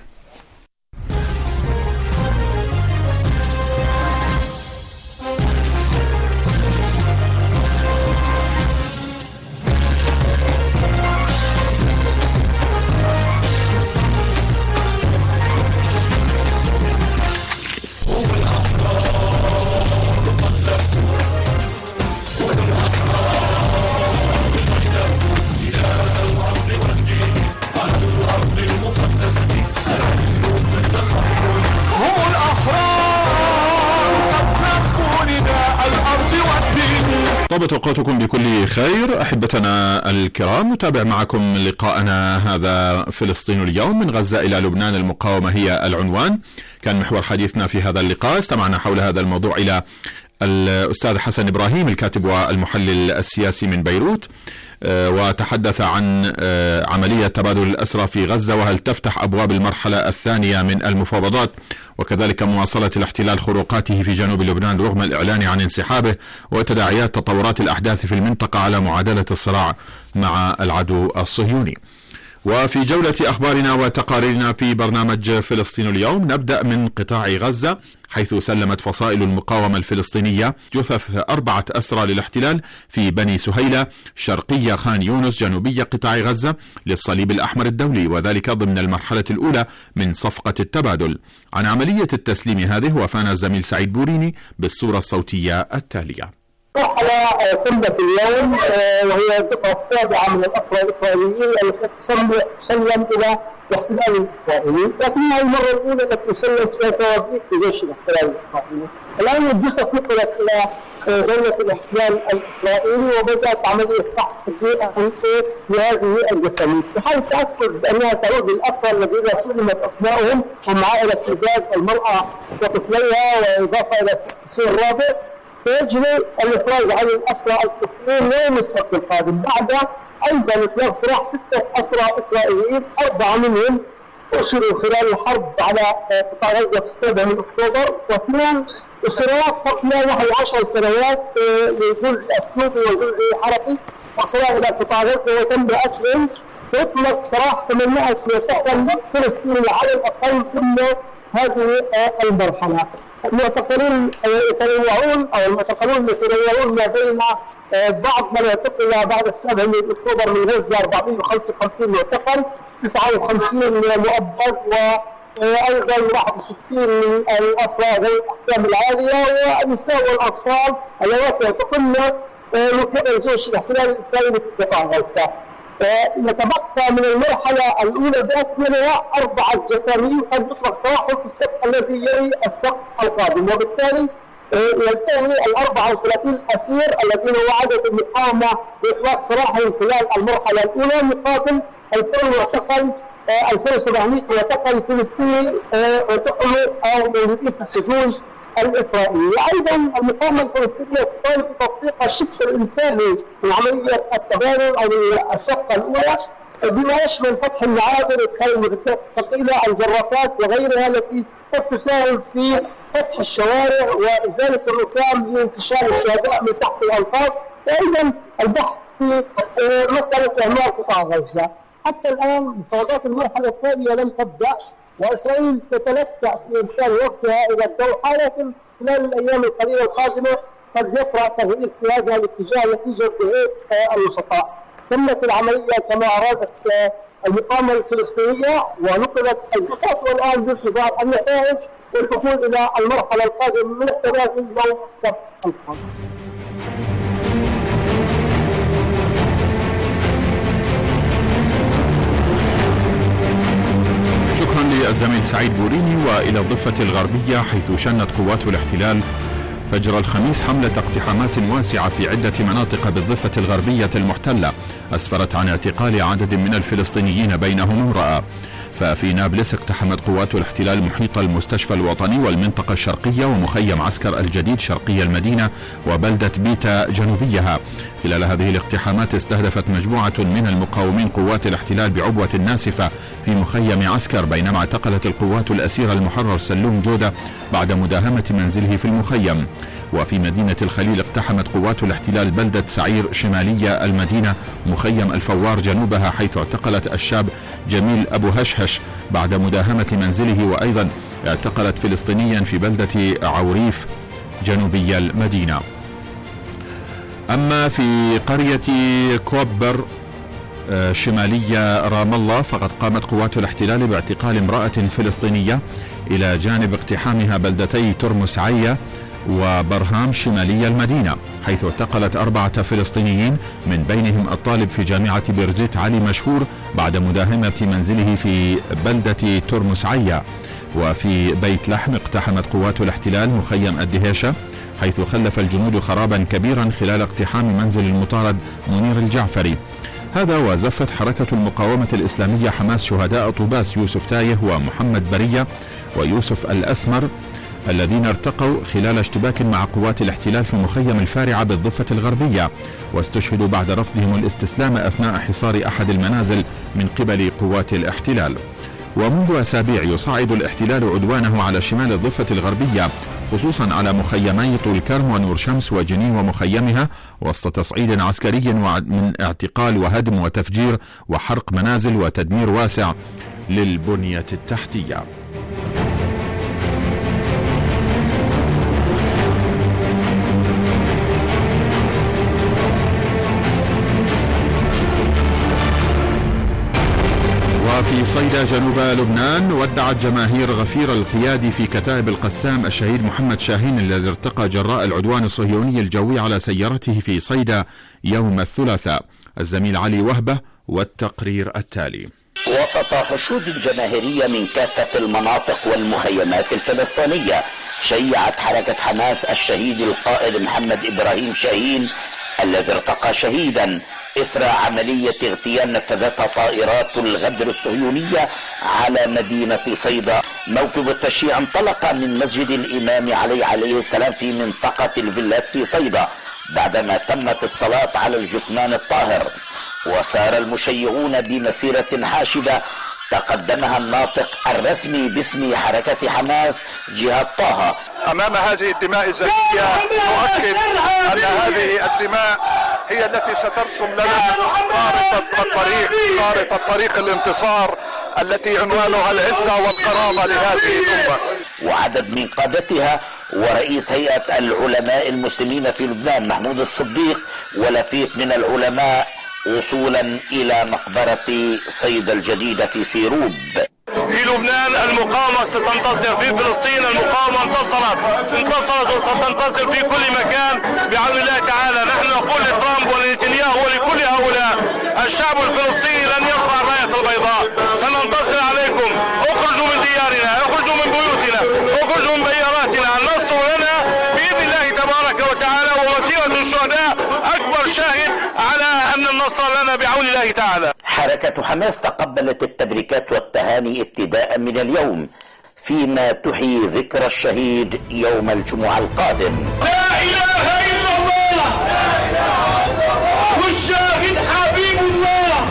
على الأرض المقدسة طابت أوقاتكم بكل خير. أحبتنا الكرام، نتابع معكم لقاءنا هذا فلسطين اليوم، من غزة إلى لبنان المقاومة هي العنوان. كان محور حديثنا في هذا اللقاء، استمعنا حول هذا الموضوع إلى الأستاذ حسن إبراهيم الكاتب والمحلل السياسي من بيروت، وتحدث عن عملية تبادل الأسرى في غزة، وهل تفتح أبواب المرحلة الثانية من المفاوضات، وكذلك مواصلة الاحتلال خروقاته في جنوب لبنان رغم الإعلان عن انسحابه، وتداعيات تطورات الأحداث في المنطقة على معادلة الصراع مع العدو الصهيوني. وفي جولة أخبارنا وتقاريرنا في برنامج فلسطين اليوم، نبدأ من قطاع غزة، حيث سلمت فصائل المقاومة الفلسطينية جثث 4 أسرى للاحتلال في بني سهيلة شرقية خان يونس جنوبية قطاع غزة للصليب الأحمر الدولي، وذلك ضمن المرحلة الأولى من صفقة التبادل. عن عملية التسليم هذه وفانا الزميل سعيد بوريني بالصورة الصوتية التالية. مرحلة تمت اليوم وهي الدفعة السابعة من الأسرى الإسرائيليين التي تسلم إلى الاحتلال الإسرائيلي، لكنها المرة الأولى التي تسلم فيها توابيت في جيش الاحتلال الإسرائيلي. الآن الجثث نقلت إلى دولة الاحتلال الإسرائيلي، وبدأت عملية فحص تجزئة لهذه الجثث بحيث تأكد بأنها تعود للأسرى الذين سلمت أسماءهم هم عائلة حجاز المرأة وطفليها، وإضافة إلى تسيير رابع. فيجري الإفراج عن الأسرى الفلسطينيين يوم السبت القادم، بعد أيضا إطلاق سراح 6 أسرى إسرائيليين، 4 منهم أسروا خلال الحرب على قطاع غزة في 7 من أكتوبر، و2 أسرات قبل نحو 10 سنوات لجزء أثيوبي وجزء حركي وصلوا إلى قطاع غزة وتم أسرهم. يطلق سراح 800 فلسطيني على الأقل ضمن هذه المرحلة. المعتقلين يتنوعون ما بين بعض من يعتقل بعد 7 من أكتوبر من غزة 455 معتقل، 59 مؤبد، وأيضا 61 من الأسرى ذوي الأحكام العالية، والنساء والأطفال اللواتي يعتقلن من قبل جيش الاحتلال الإسرائيلي في قطاع غزة. يتبقى من المرحلة الأولى بأكملها 4 جثامين قد يطلق سراحهم في السبت الذي يلي السبت القادم، وبالتالي ينتهي 34 أسير الذين وعدت المقاومة بإطلاق سراحهم خلال المرحلة الأولى، مقابل 2000 معتقل 2700 معتقل فلسطيني اعتقلوا أو موجودين في السجون الإسرائيلية. أيضا المقاومة الفلسطينية تطالب بتطبيق الشق الإنساني من عملية التبادل أو الشقة الأولى، بما يشمل فتح المعابر، إدخال المعدات الثقيلة، الجرافات وغيرها التي قد تساهم في فتح الشوارع وإزالة الركام لانتشار الشهداء من تحت الأنفاق، وأيضا البحث في مسألة إعمار قطاع غزة. حتى الآن مفاوضات المرحلة الثانية لم تبدأ، وإسرائيل تتلكأ في إرسال وفدها إلى الدوحة، لكن خلال الأيام القليلة القادمة قد يطرأ تغيير في هذا الاتجاه نتيجة انتهاء الوسطاء. تمت العملية كما أرادت المقاومة الفلسطينية ونقلت الجثث، والآن بانتظار النتائج والدخول إلى المرحلة القادمة من التبادل يوم السبت القادم. شكرا للزميل سعيد بوريني. وإلى الضفة الغربية، حيث شنت قوات الاحتلال فجر الخميس حملة اقتحامات واسعة في عدة مناطق بالضفة الغربية المحتلة أسفرت عن اعتقال عدد من الفلسطينيين بينهم امرأة. ففي نابلس اقتحمت قوات الاحتلال محيط المستشفى الوطني والمنطقة الشرقية ومخيم عسكر الجديد شرقي المدينة وبلدة بيتا جنوبيها. خلال هذه الاقتحامات استهدفت مجموعة من المقاومين قوات الاحتلال بعبوة ناسفة في مخيم عسكر، بينما اعتقلت القوات الأسير المحرر سلوم جودة بعد مداهمة منزله في المخيم. وفي مدينة الخليل اقتحمت قوات الاحتلال بلدة سعير شمالية المدينة مخيم الفوار جنوبها، حيث اعتقلت الشاب جميل أبو هشهش بعد مداهمة منزله. وأيضا اعتقلت فلسطينيا في بلدة عوريف جنوبي المدينة. أما في قرية كوبر شمالية رام الله، فقد قامت قوات الاحتلال باعتقال امرأة فلسطينية إلى جانب اقتحامها بلدتي ترمس عية وبرهام شمالي المدينة، حيث اعتقلت 4 فلسطينيين من بينهم الطالب في جامعة بيرزيت علي مشهور بعد مداهمة منزله في بلدة ترمس عية. وفي بيت لحم اقتحمت قوات الاحتلال مخيم الدهيشة، حيث خلف الجنود خرابا كبيرا خلال اقتحام منزل المطارد منير الجعفري. هذا وزفت حركة المقاومة الإسلامية حماس شهداء طوباس يوسف تايه ومحمد برية ويوسف الأسمر الذين ارتقوا خلال اشتباك مع قوات الاحتلال في مخيم الفارعة بالضفة الغربية، واستشهدوا بعد رفضهم الاستسلام أثناء حصار أحد المنازل من قبل قوات الاحتلال. ومنذ أسابيع يصعد الاحتلال عدوانه على شمال الضفة الغربية، خصوصا على مخيمي طول كرم ونور شمس وجنين ومخيمها، وسط تصعيد عسكري من اعتقال وهدم وتفجير وحرق منازل وتدمير واسع للبنية التحتية. وفي صيدا جنوب لبنان ودعت جماهير غفير القيادي في كتائب القسام الشهيد محمد شاهين الذي ارتقى جراء العدوان الصهيوني الجوي على سيارته في صيدا يوم الثلاثاء. الزميل علي وهبة والتقرير التالي. وسط حشود جماهيرية من كافة المناطق والمخيمات الفلسطينية، شيعت حركة حماس الشهيد القائد محمد إبراهيم شاهين الذي ارتقى شهيدا إثر عملية اغتيال نفذتها طائرات الغدر الصهيونية على مدينة صيدا. موكب التشييع انطلق من مسجد الإمام علي عليه السلام في منطقة الفيلات في صيدا بعدما تمت الصلاة على الجثمان الطاهر، وسار المشيعون بمسيرة حاشدة تقدمها الناطق الرسمي باسم حركة حماس جهاد طه. أمام هذه الدماء الزكية نؤكد أن هذه الدماء هي التي سترسم لنا خارطة طريق الانتصار التي عنوانها العزة والكرامة لهذه الأمة. وعدد من قادتها ورئيس هيئة العلماء المسلمين في لبنان محمود الصديق ولفيق من العلماء وصولا إلى مقبرة صيدا الجديدة في سيروب. في لبنان المقاومة ستنتصر، في فلسطين المقاومة انتصرت وستنتصر في كل مكان بعون الله تعالى. نحن نقول لترامب ولنتنياهو ولكل هؤلاء الشعب الفلسطيني لن يرفع الراية البيضاء، سننتصر عليكم. اخرجوا من ديارنا، اخرجوا من بيوتنا، اخرجوا من بياراتنا. النصر لنا بإذن الله تبارك وتعالى، ومسيرة الشهداء أكبر شاهد على أن النصر لنا بعون الله تعالى. حركة حماس تقبلت التبريكات والتهاني ابتداء من اليوم، فيما تحيي ذكرى الشهيد يوم الجمعة القادم. لا إله إلا الله والشاهد حبيب الله.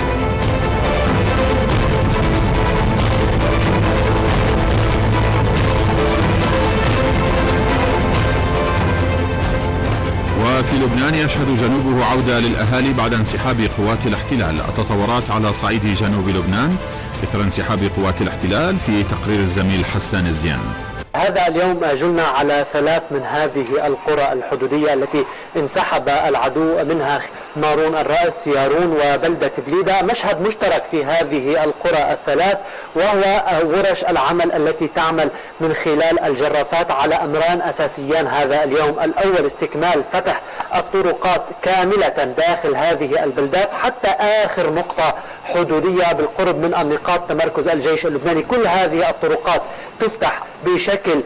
وفي لبنان يشهد جنوبه عودة للأهالي بعد انسحاب قوات الاحتلال. التطورات على صعيد جنوب لبنان إثر انسحاب قوات الاحتلال، في تقرير الزميل حسان الزيان. هذا اليوم جلنا على 3 من هذه القرى الحدودية التي انسحب العدو منها: مارون الرأس، يارون، وبلدة بليدة. مشهد مشترك في هذه القرى ال3 وهو ورش العمل التي تعمل من خلال الجرافات على أمران أساسيان هذا اليوم. الأول استكمال فتح الطرقات كاملة داخل هذه البلدات حتى آخر نقطة حدودية بالقرب من النقاط تمركز الجيش اللبناني. كل هذه الطرقات تفتح بشكل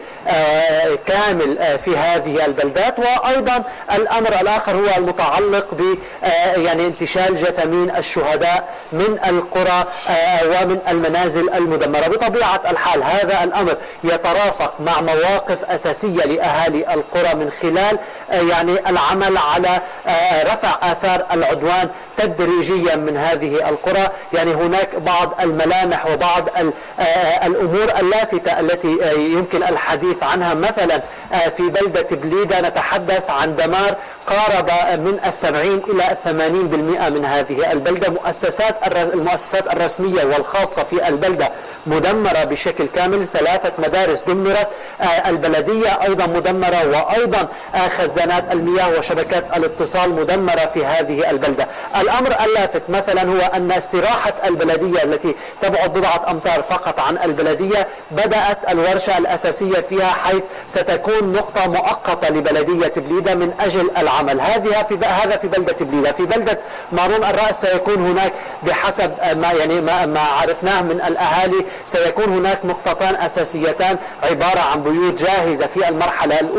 كامل في هذه البلدات. وأيضا الأمر الآخر هو المتعلق ب يعني انتشال جثامين الشهداء من القرى ومن المنازل المدمرة. بطبيعة الحال هذا الأمر يترافق مع مواقف أساسية لأهالي القرى من خلال يعني العمل على رفع آثار العدوان تدريجيا من هذه القرى. يعني هناك بعض الملامح وبعض الأمور اللافتة التي يمكن الحديث عنها. مثلا في بلدة بليدة نتحدث عن دمار قارب من 70 إلى 80% من هذه البلدة. المؤسسات الرسمية والخاصة في البلدة مدمرة بشكل كامل. 3 مدارس دمرت، البلدية أيضا مدمرة، وأيضا خزانات المياه وشبكات الاتصال مدمرة في هذه البلدة. الأمر اللافت مثلا هو أن استراحة البلدية التي تبعد بضعة أمتار فقط عن البلدية بدأت الورشة الأساسية فيها، حيث ستكون نقطة مؤقتة لبلدية بليدة من أجل العمل. هذا في بلدة بليدة. في بلدة مارون الرأس سيكون هناك بحسب ما عرفناه من الأهالي سيكون هناك نقطتان أساسيتان عبارة عن بيوت جاهزة في المرحلة الأولى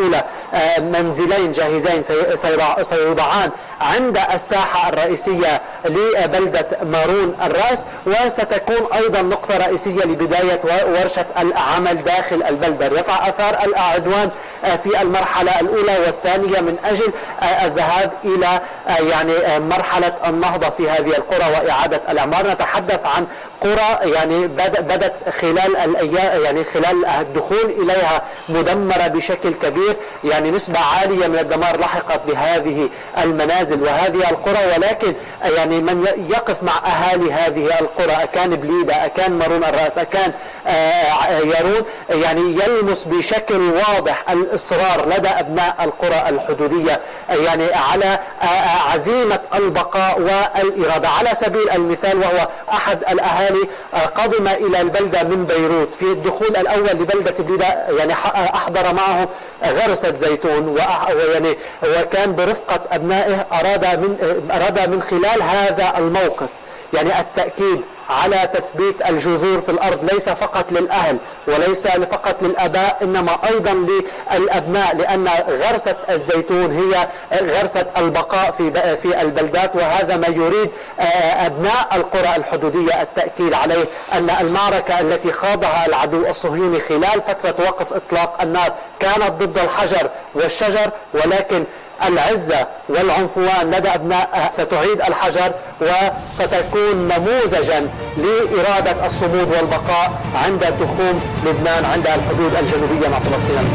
منزلين جاهزين سيوضعان عند الساحة الرئيسية لبلدة مارون الراس، وستكون أيضا نقطة رئيسية لبداية ورشة العمل داخل البلدة. رفع أثار العدوان في المرحلة الأولى والثانية من أجل الذهاب إلى يعني مرحلة النهضة في هذه القرى وإعادة الإعمار. نتحدث عن قرى يعني بدت خلال الأيام يعني خلال الدخول إليها مدمرة بشكل كبير، يعني نسبة عالية من الدمار لحقت بهذه المنازل وهذه القرى، ولكن يعني من يقف مع أهالي هذه القرى أكان بليدة أكان مارون الرأس أكان يارون يعني يلمس بشكل واضح الإصرار لدى أبناء القرى الحدودية يعني على عزيمة البقاء والإرادة. على سبيل المثال وهو أحد الأهالي قدم إلى البلدة من بيروت، في الدخول الأول لبلدة بليدة يعني أحضر معه غرسة زيتون ويعني وكان برفقة أبنائه أراد من خلال هذا الموقف يعني التأكيد على تثبيت الجذور في الأرض ليس فقط للأهل وليس فقط للأباء إنما أيضا للأبناء، لأن غرسة الزيتون هي غرسة البقاء في البلدات، وهذا ما يريد أبناء القرى الحدودية التأكيد عليه أن المعركة التي خاضها العدو الصهيوني خلال فترة وقف إطلاق النار كانت ضد الحجر والشجر، ولكن العزة والعنفوان لدى أبناء ستعيد الحجر وستكون نموذجا لإرادة الصمود والبقاء عند تخوم لبنان عند الحدود الجنوبية مع فلسطين.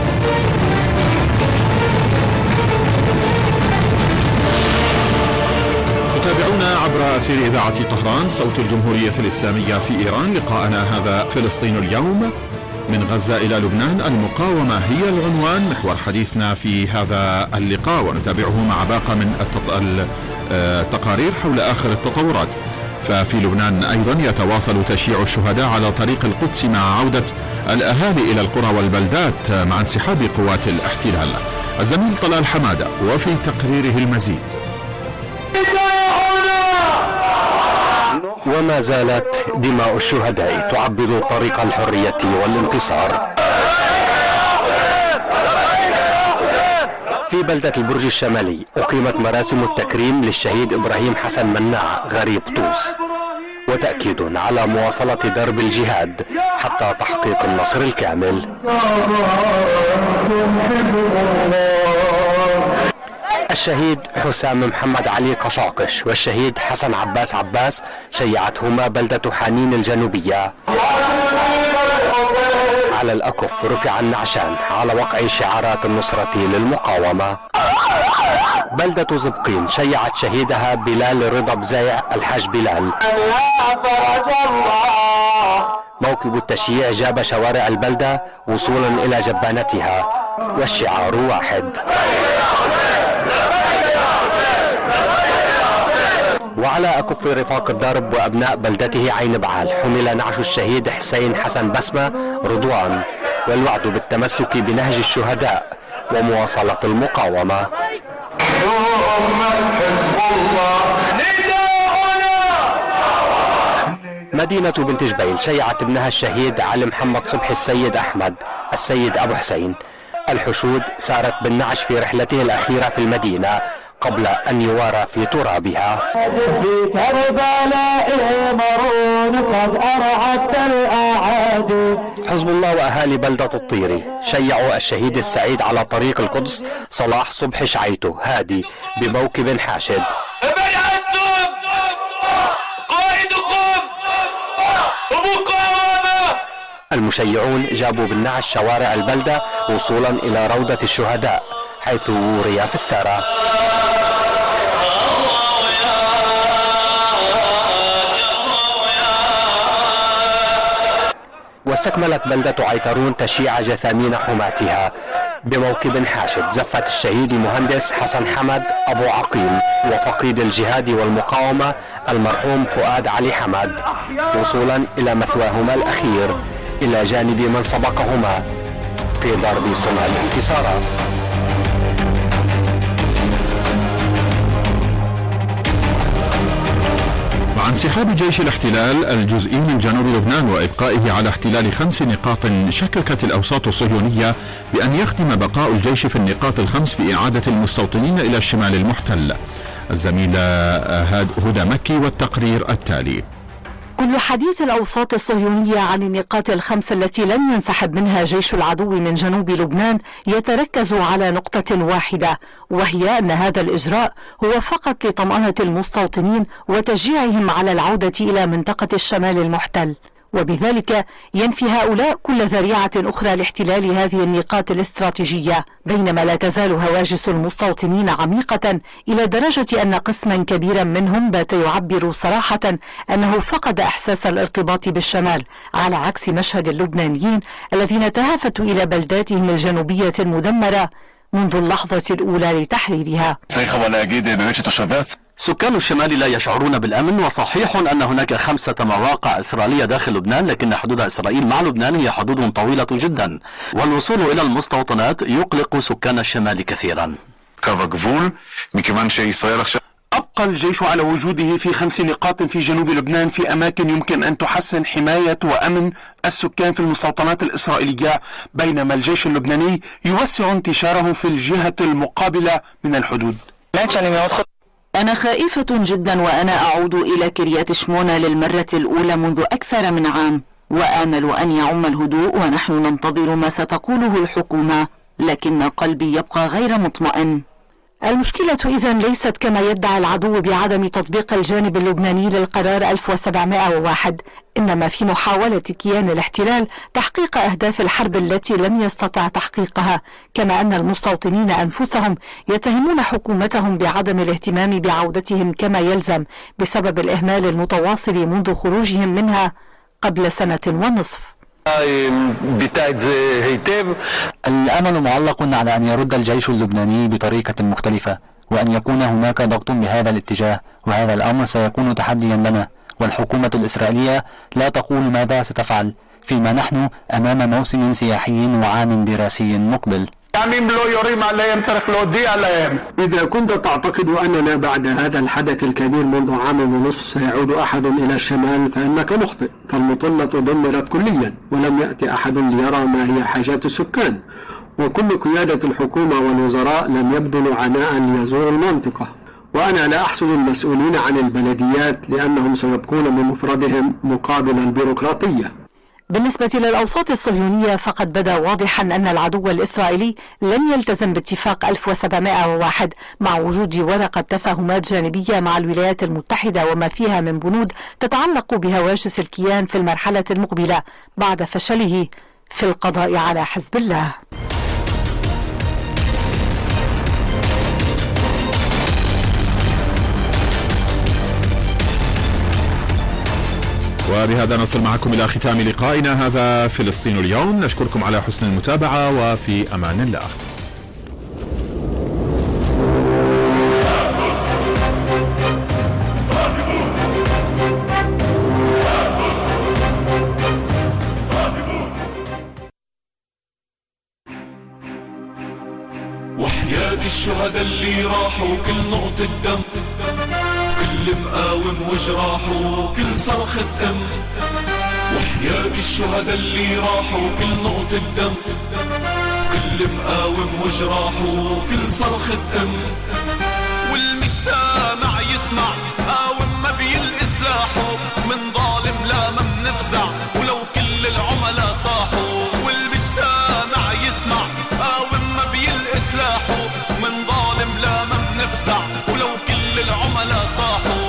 تابعونا عبر أثير إذاعة طهران صوت الجمهورية الإسلامية في إيران. لقاءنا هذا فلسطين اليوم، من غزة إلى لبنان المقاومة هي العنوان محور حديثنا في هذا اللقاء، ونتابعه مع باقة من التقارير حول آخر التطورات. ففي لبنان أيضا يتواصل تشييع الشهداء على طريق القدس مع عودة الأهالي إلى القرى والبلدات مع انسحاب قوات الاحتلال. الزميل طلال حمادة وفي تقريره المزيد. وما زالت دماء الشهداء تعبد طريق الحرية والانتصار. في بلدة البرج الشمالي أقيمت مراسم التكريم للشهيد إبراهيم حسن مناع غريب طوس، وتأكيد على مواصلة درب الجهاد حتى تحقيق النصر الكامل. الشهيد حسام محمد علي قشاقش والشهيد حسن عباس شيعتهما بلدة حنين الجنوبية. على الأكف رفع النعشان على وقع شعارات النصرة للمقاومة. بلدة زبقين شيعت شهيدها بلال رضا بزايع الحاج بلال. موكب التشييع جاب شوارع البلدة وصولا إلى جبانتها والشعار واحد. وعلى أكف رفاق الدرب وأبناء بلدته عين بعال حمل نعش الشهيد حسين حسن بسمة رضوان، والوعد بالتمسك بنهج الشهداء ومواصلة المقاومة. مدينة بنت جبيل شيعت ابنها الشهيد علي محمد صبحي السيد أحمد السيد أبو حسين. الحشود سارت بالنعش في رحلته الأخيرة في المدينة قبل أن يوارى في ترابها. في كربلاء مارون قد أرعت الأعادي. حزب الله وأهالي بلدة الطيري شيعوا الشهيد السعيد على طريق القدس صلاح صبحي شعيته هادي بموكب حاشد. المشيعون جابوا بالنعش شوارع البلدة وصولا إلى روضة الشهداء حيث وري في الثرى. واستكملت بلدة عيترون تشييع جثامين حماتها بموكب حاشد. زفت الشهيد المهندس حسن حمد أبو عقيل وفقيد الجهاد والمقاومة المرحوم فؤاد علي حمد وصولا إلى مثواهما الأخير إلى جانب من سبقهما في ضرب صنع الانتصارات. مع انسحاب جيش الاحتلال الجزئي من جنوب لبنان وإبقائه على احتلال 5 نقاط، شككت الأوساط الصهيونية بأن يختم بقاء الجيش في النقاط ال5 في إعادة المستوطنين إلى الشمال المحتل. الزميلة هدى مكي والتقرير التالي. كل حديث الأوساط الصهيونية عن النقاط ال5 التي لن ينسحب منها جيش العدو من جنوب لبنان يتركز على نقطة واحدة، وهي أن هذا الإجراء هو فقط لطمأنة المستوطنين وتشجيعهم على العودة إلى منطقة الشمال المحتل، وبذلك ينفي هؤلاء كل ذريعة أخرى لاحتلال هذه النقاط الاستراتيجية، بينما لا تزال هواجس المستوطنين عميقة إلى درجة أن قسما كبيرا منهم بات يعبر صراحة أنه فقد إحساس الارتباط بالشمال، على عكس مشهد اللبنانيين الذين تهافتوا إلى بلداتهم الجنوبية المدمرة منذ اللحظة الأولى لتحريرها. سكان الشمال لا يشعرون بالأمن، وصحيح أن هناك 5 مواقع إسرائيلية داخل لبنان، لكن حدود إسرائيل مع لبنان هي حدود طويلة جدا، والوصول إلى المستوطنات يقلق سكان الشمال كثيرا. أبقى الجيش على وجوده في 5 نقاط في جنوب لبنان في أماكن يمكن أن تحسن حماية وأمن السكان في المستوطنات الإسرائيلية، بينما الجيش اللبناني يوسع انتشاره في الجهة المقابلة من الحدود. أنا خائفة جدا وأنا أعود إلى كريات شمونة للمرة الأولى منذ أكثر من عام، وآمل أن يعم الهدوء ونحن ننتظر ما ستقوله الحكومة، لكن قلبي يبقى غير مطمئن. المشكلة إذن ليست كما يدعي العدو بعدم تطبيق الجانب اللبناني للقرار 1701، إنما في محاولة كيان الاحتلال تحقيق أهداف الحرب التي لم يستطع تحقيقها، كما أن المستوطنين أنفسهم يتهمون حكومتهم بعدم الاهتمام بعودتهم كما يلزم بسبب الإهمال المتواصل منذ خروجهم منها قبل 1.5 سنة. الأمل معلق على أن يرد الجيش اللبناني بطريقة مختلفة، وأن يكون هناك ضغط بهذا الاتجاه، وهذا الأمر سيكون تحديا لنا، والحكومة الإسرائيلية لا تقول ماذا ستفعل، فيما نحن أمام موسم سياحي وعام دراسي مقبل. إذا كنت تعتقد أننا بعد هذا الحدث الكبير منذ 1.5 عام سيعود أحد إلى الشمال فإنك مخطئ، فالمطلة دمرت كليا ولم يأتي أحد ليرى ما هي حاجات السكان، وكل قيادة الحكومة والوزراء لم يبذلوا عناء ليزوروا المنطقة، وأنا لا أحسد المسؤولين عن البلديات لأنهم سيبقون بمفردهم مقابل البيروقراطية. بالنسبة للأوساط الصهيونية فقد بدا واضحا أن العدو الإسرائيلي لن يلتزم باتفاق 1701 مع وجود ورقة تفاهمات جانبية مع الولايات المتحدة وما فيها من بنود تتعلق بهواجس الكيان في المرحلة المقبلة بعد فشله في القضاء على حزب الله. وبهذا نصل معكم إلى ختام لقائنا هذا فلسطين اليوم. نشكركم على حسن المتابعة وفي أمان الله. وحياة الشهداء اللي راحوا كل نقطة دم، كل مقاوم وجراحه كل صرخة دم، وحياة الشهداء اللي راحوا كل نقطة دم، كل مقاوم وجراحه كل صرخة دم، والمش سامع يسمع قاوم ما بيلقي سلاحه، من ظالم لا ما منفزع ولو كل العملاء صاحوا، والمش سامع يسمع قاوم ما بيلقي سلاحه، من ظالم لا ما منفزع ولو كل العملاء صاحوا.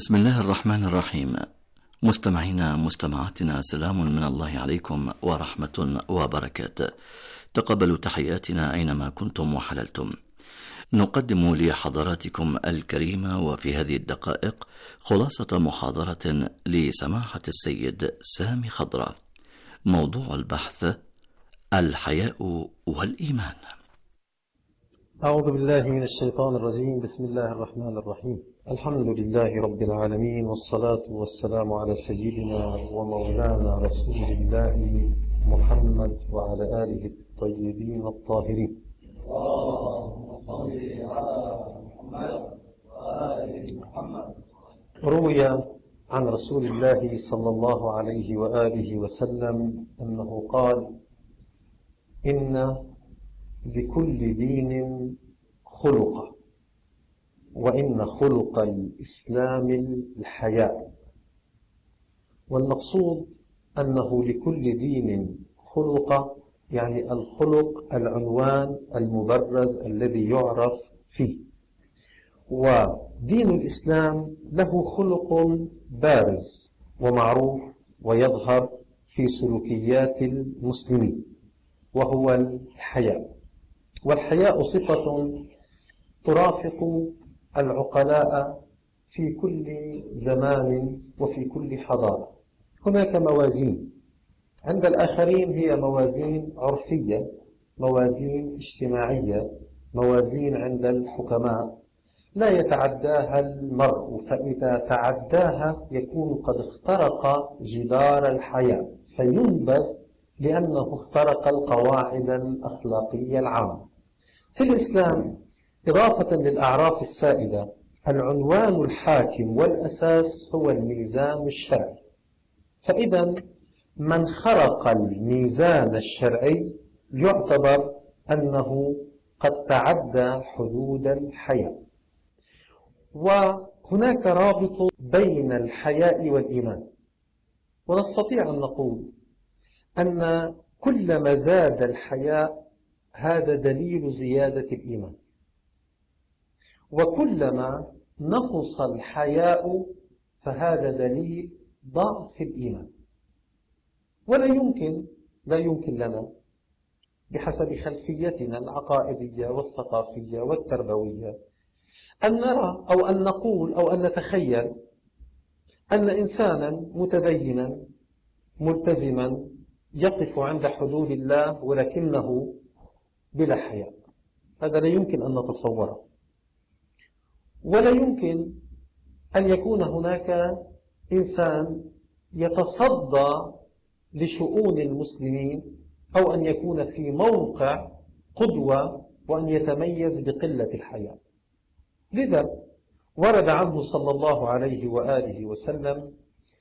بسم الله الرحمن الرحيم. مستمعينا مستمعاتنا، سلام من الله عليكم ورحمة وبركاته. تقبلوا تحياتنا أينما كنتم وحللتم. نقدم لحضراتكم الكريمة وفي هذه الدقائق خلاصة محاضرة لسماحة السيد سامي خضرة. موضوع البحث: الحياء والإيمان. أعوذ بالله من الشيطان الرجيم. بسم الله الرحمن الرحيم. الحمد لله رب العالمين، والصلاة والسلام على سيدنا ومولانا رسول الله محمد وعلى آله الطيبين الطاهرين. روي عن رسول الله صلى الله عليه وآله وسلم أنه قال: إن لكل دين خلقة، وإن خلق الإسلام الحياء. والمقصود أنه لكل دين خلقة، يعني الخلق العنوان المبرز الذي يعرف فيه. ودين الإسلام له خلق بارز ومعروف ويظهر في سلوكيات المسلمين، وهو الحياء. والحياء صفة ترافق العقلاء في كل زمان وفي كل حضارة. هناك موازين عند الآخرين، هي موازين عرفية، موازين اجتماعية، موازين عند الحكماء لا يتعداها المرء، فإذا تعداها يكون قد اخترق جدار الحياء فينبذ، لأنه اخترق القواعد الأخلاقية العامة. في الإسلام إضافة للأعراف السائدة، العنوان الحاكم والأساس هو الميزان الشرعي. فإذا من خرق الميزان الشرعي يعتبر أنه قد تعدى حدود الحياء. وهناك رابط بين الحياء والإيمان، ونستطيع أن نقول أن كلما زاد الحياء هذا دليل زيادة الإيمان، وكلما نقص الحياء فهذا دليل ضعف الإيمان. ولا يمكن لنا بحسب خلفيتنا العقائدية والثقافية والتربوية أن نرى أو أن نقول أو أن نتخيل أن إنسانا متدينا ملتزما يقف عند حدود الله ولكنه بلا حياء. هذا لا يمكن أن نتصوره. ولا يمكن أن يكون هناك إنسان يتصدى لشؤون المسلمين أو أن يكون في موقع قدوة وأن يتميز بقلة الحياء. لذا ورد عنه صلى الله عليه وآله وسلم: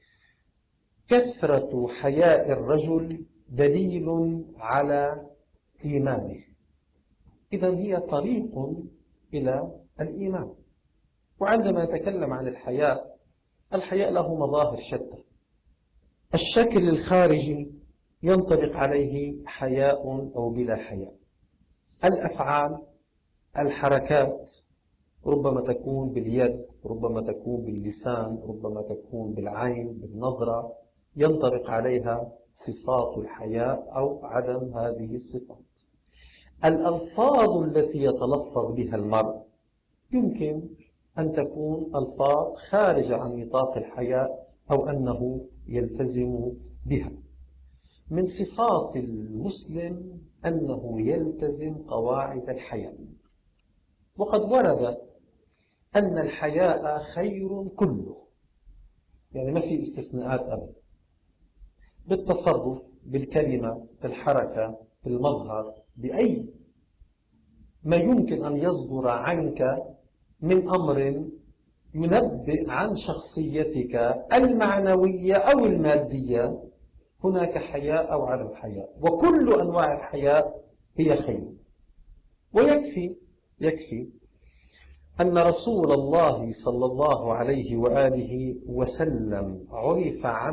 كثرة حياء الرجل دليل على إيمانه. إذن هي طريق إلى الإيمان. وعندما نتكلم عن الحياء له مظاهر شتى. الشكل الخارجي ينطبق عليه حياء أو بلا حياء. الأفعال، الحركات ربما تكون باليد، ربما تكون باللسان، ربما تكون بالعين، بالنظرة، ينطبق عليها صفات الحياء أو عدم هذه الصفات. الألفاظ التي يتلفظ بها المرء يمكن أن تكون ألفاظ خارجة عن نطاق الحياء أو أنه يلتزم بها. من صفات المسلم أنه يلتزم قواعد الحياء. وقد ورد أن الحياء خير كله، يعني ما في استثناءات أبدا، بالتصرف، بالكلمة، بالحركة، بالمظهر، بأي ما يمكن أن يصدر عنك من أمر ينبئ عن شخصيتك المعنوية أو المادية، هناك حياء أو عدم حياء، وكل أنواع الحياء هي خير. ويكفي أن رسول الله صلى الله عليه وآله وسلم عرف عنه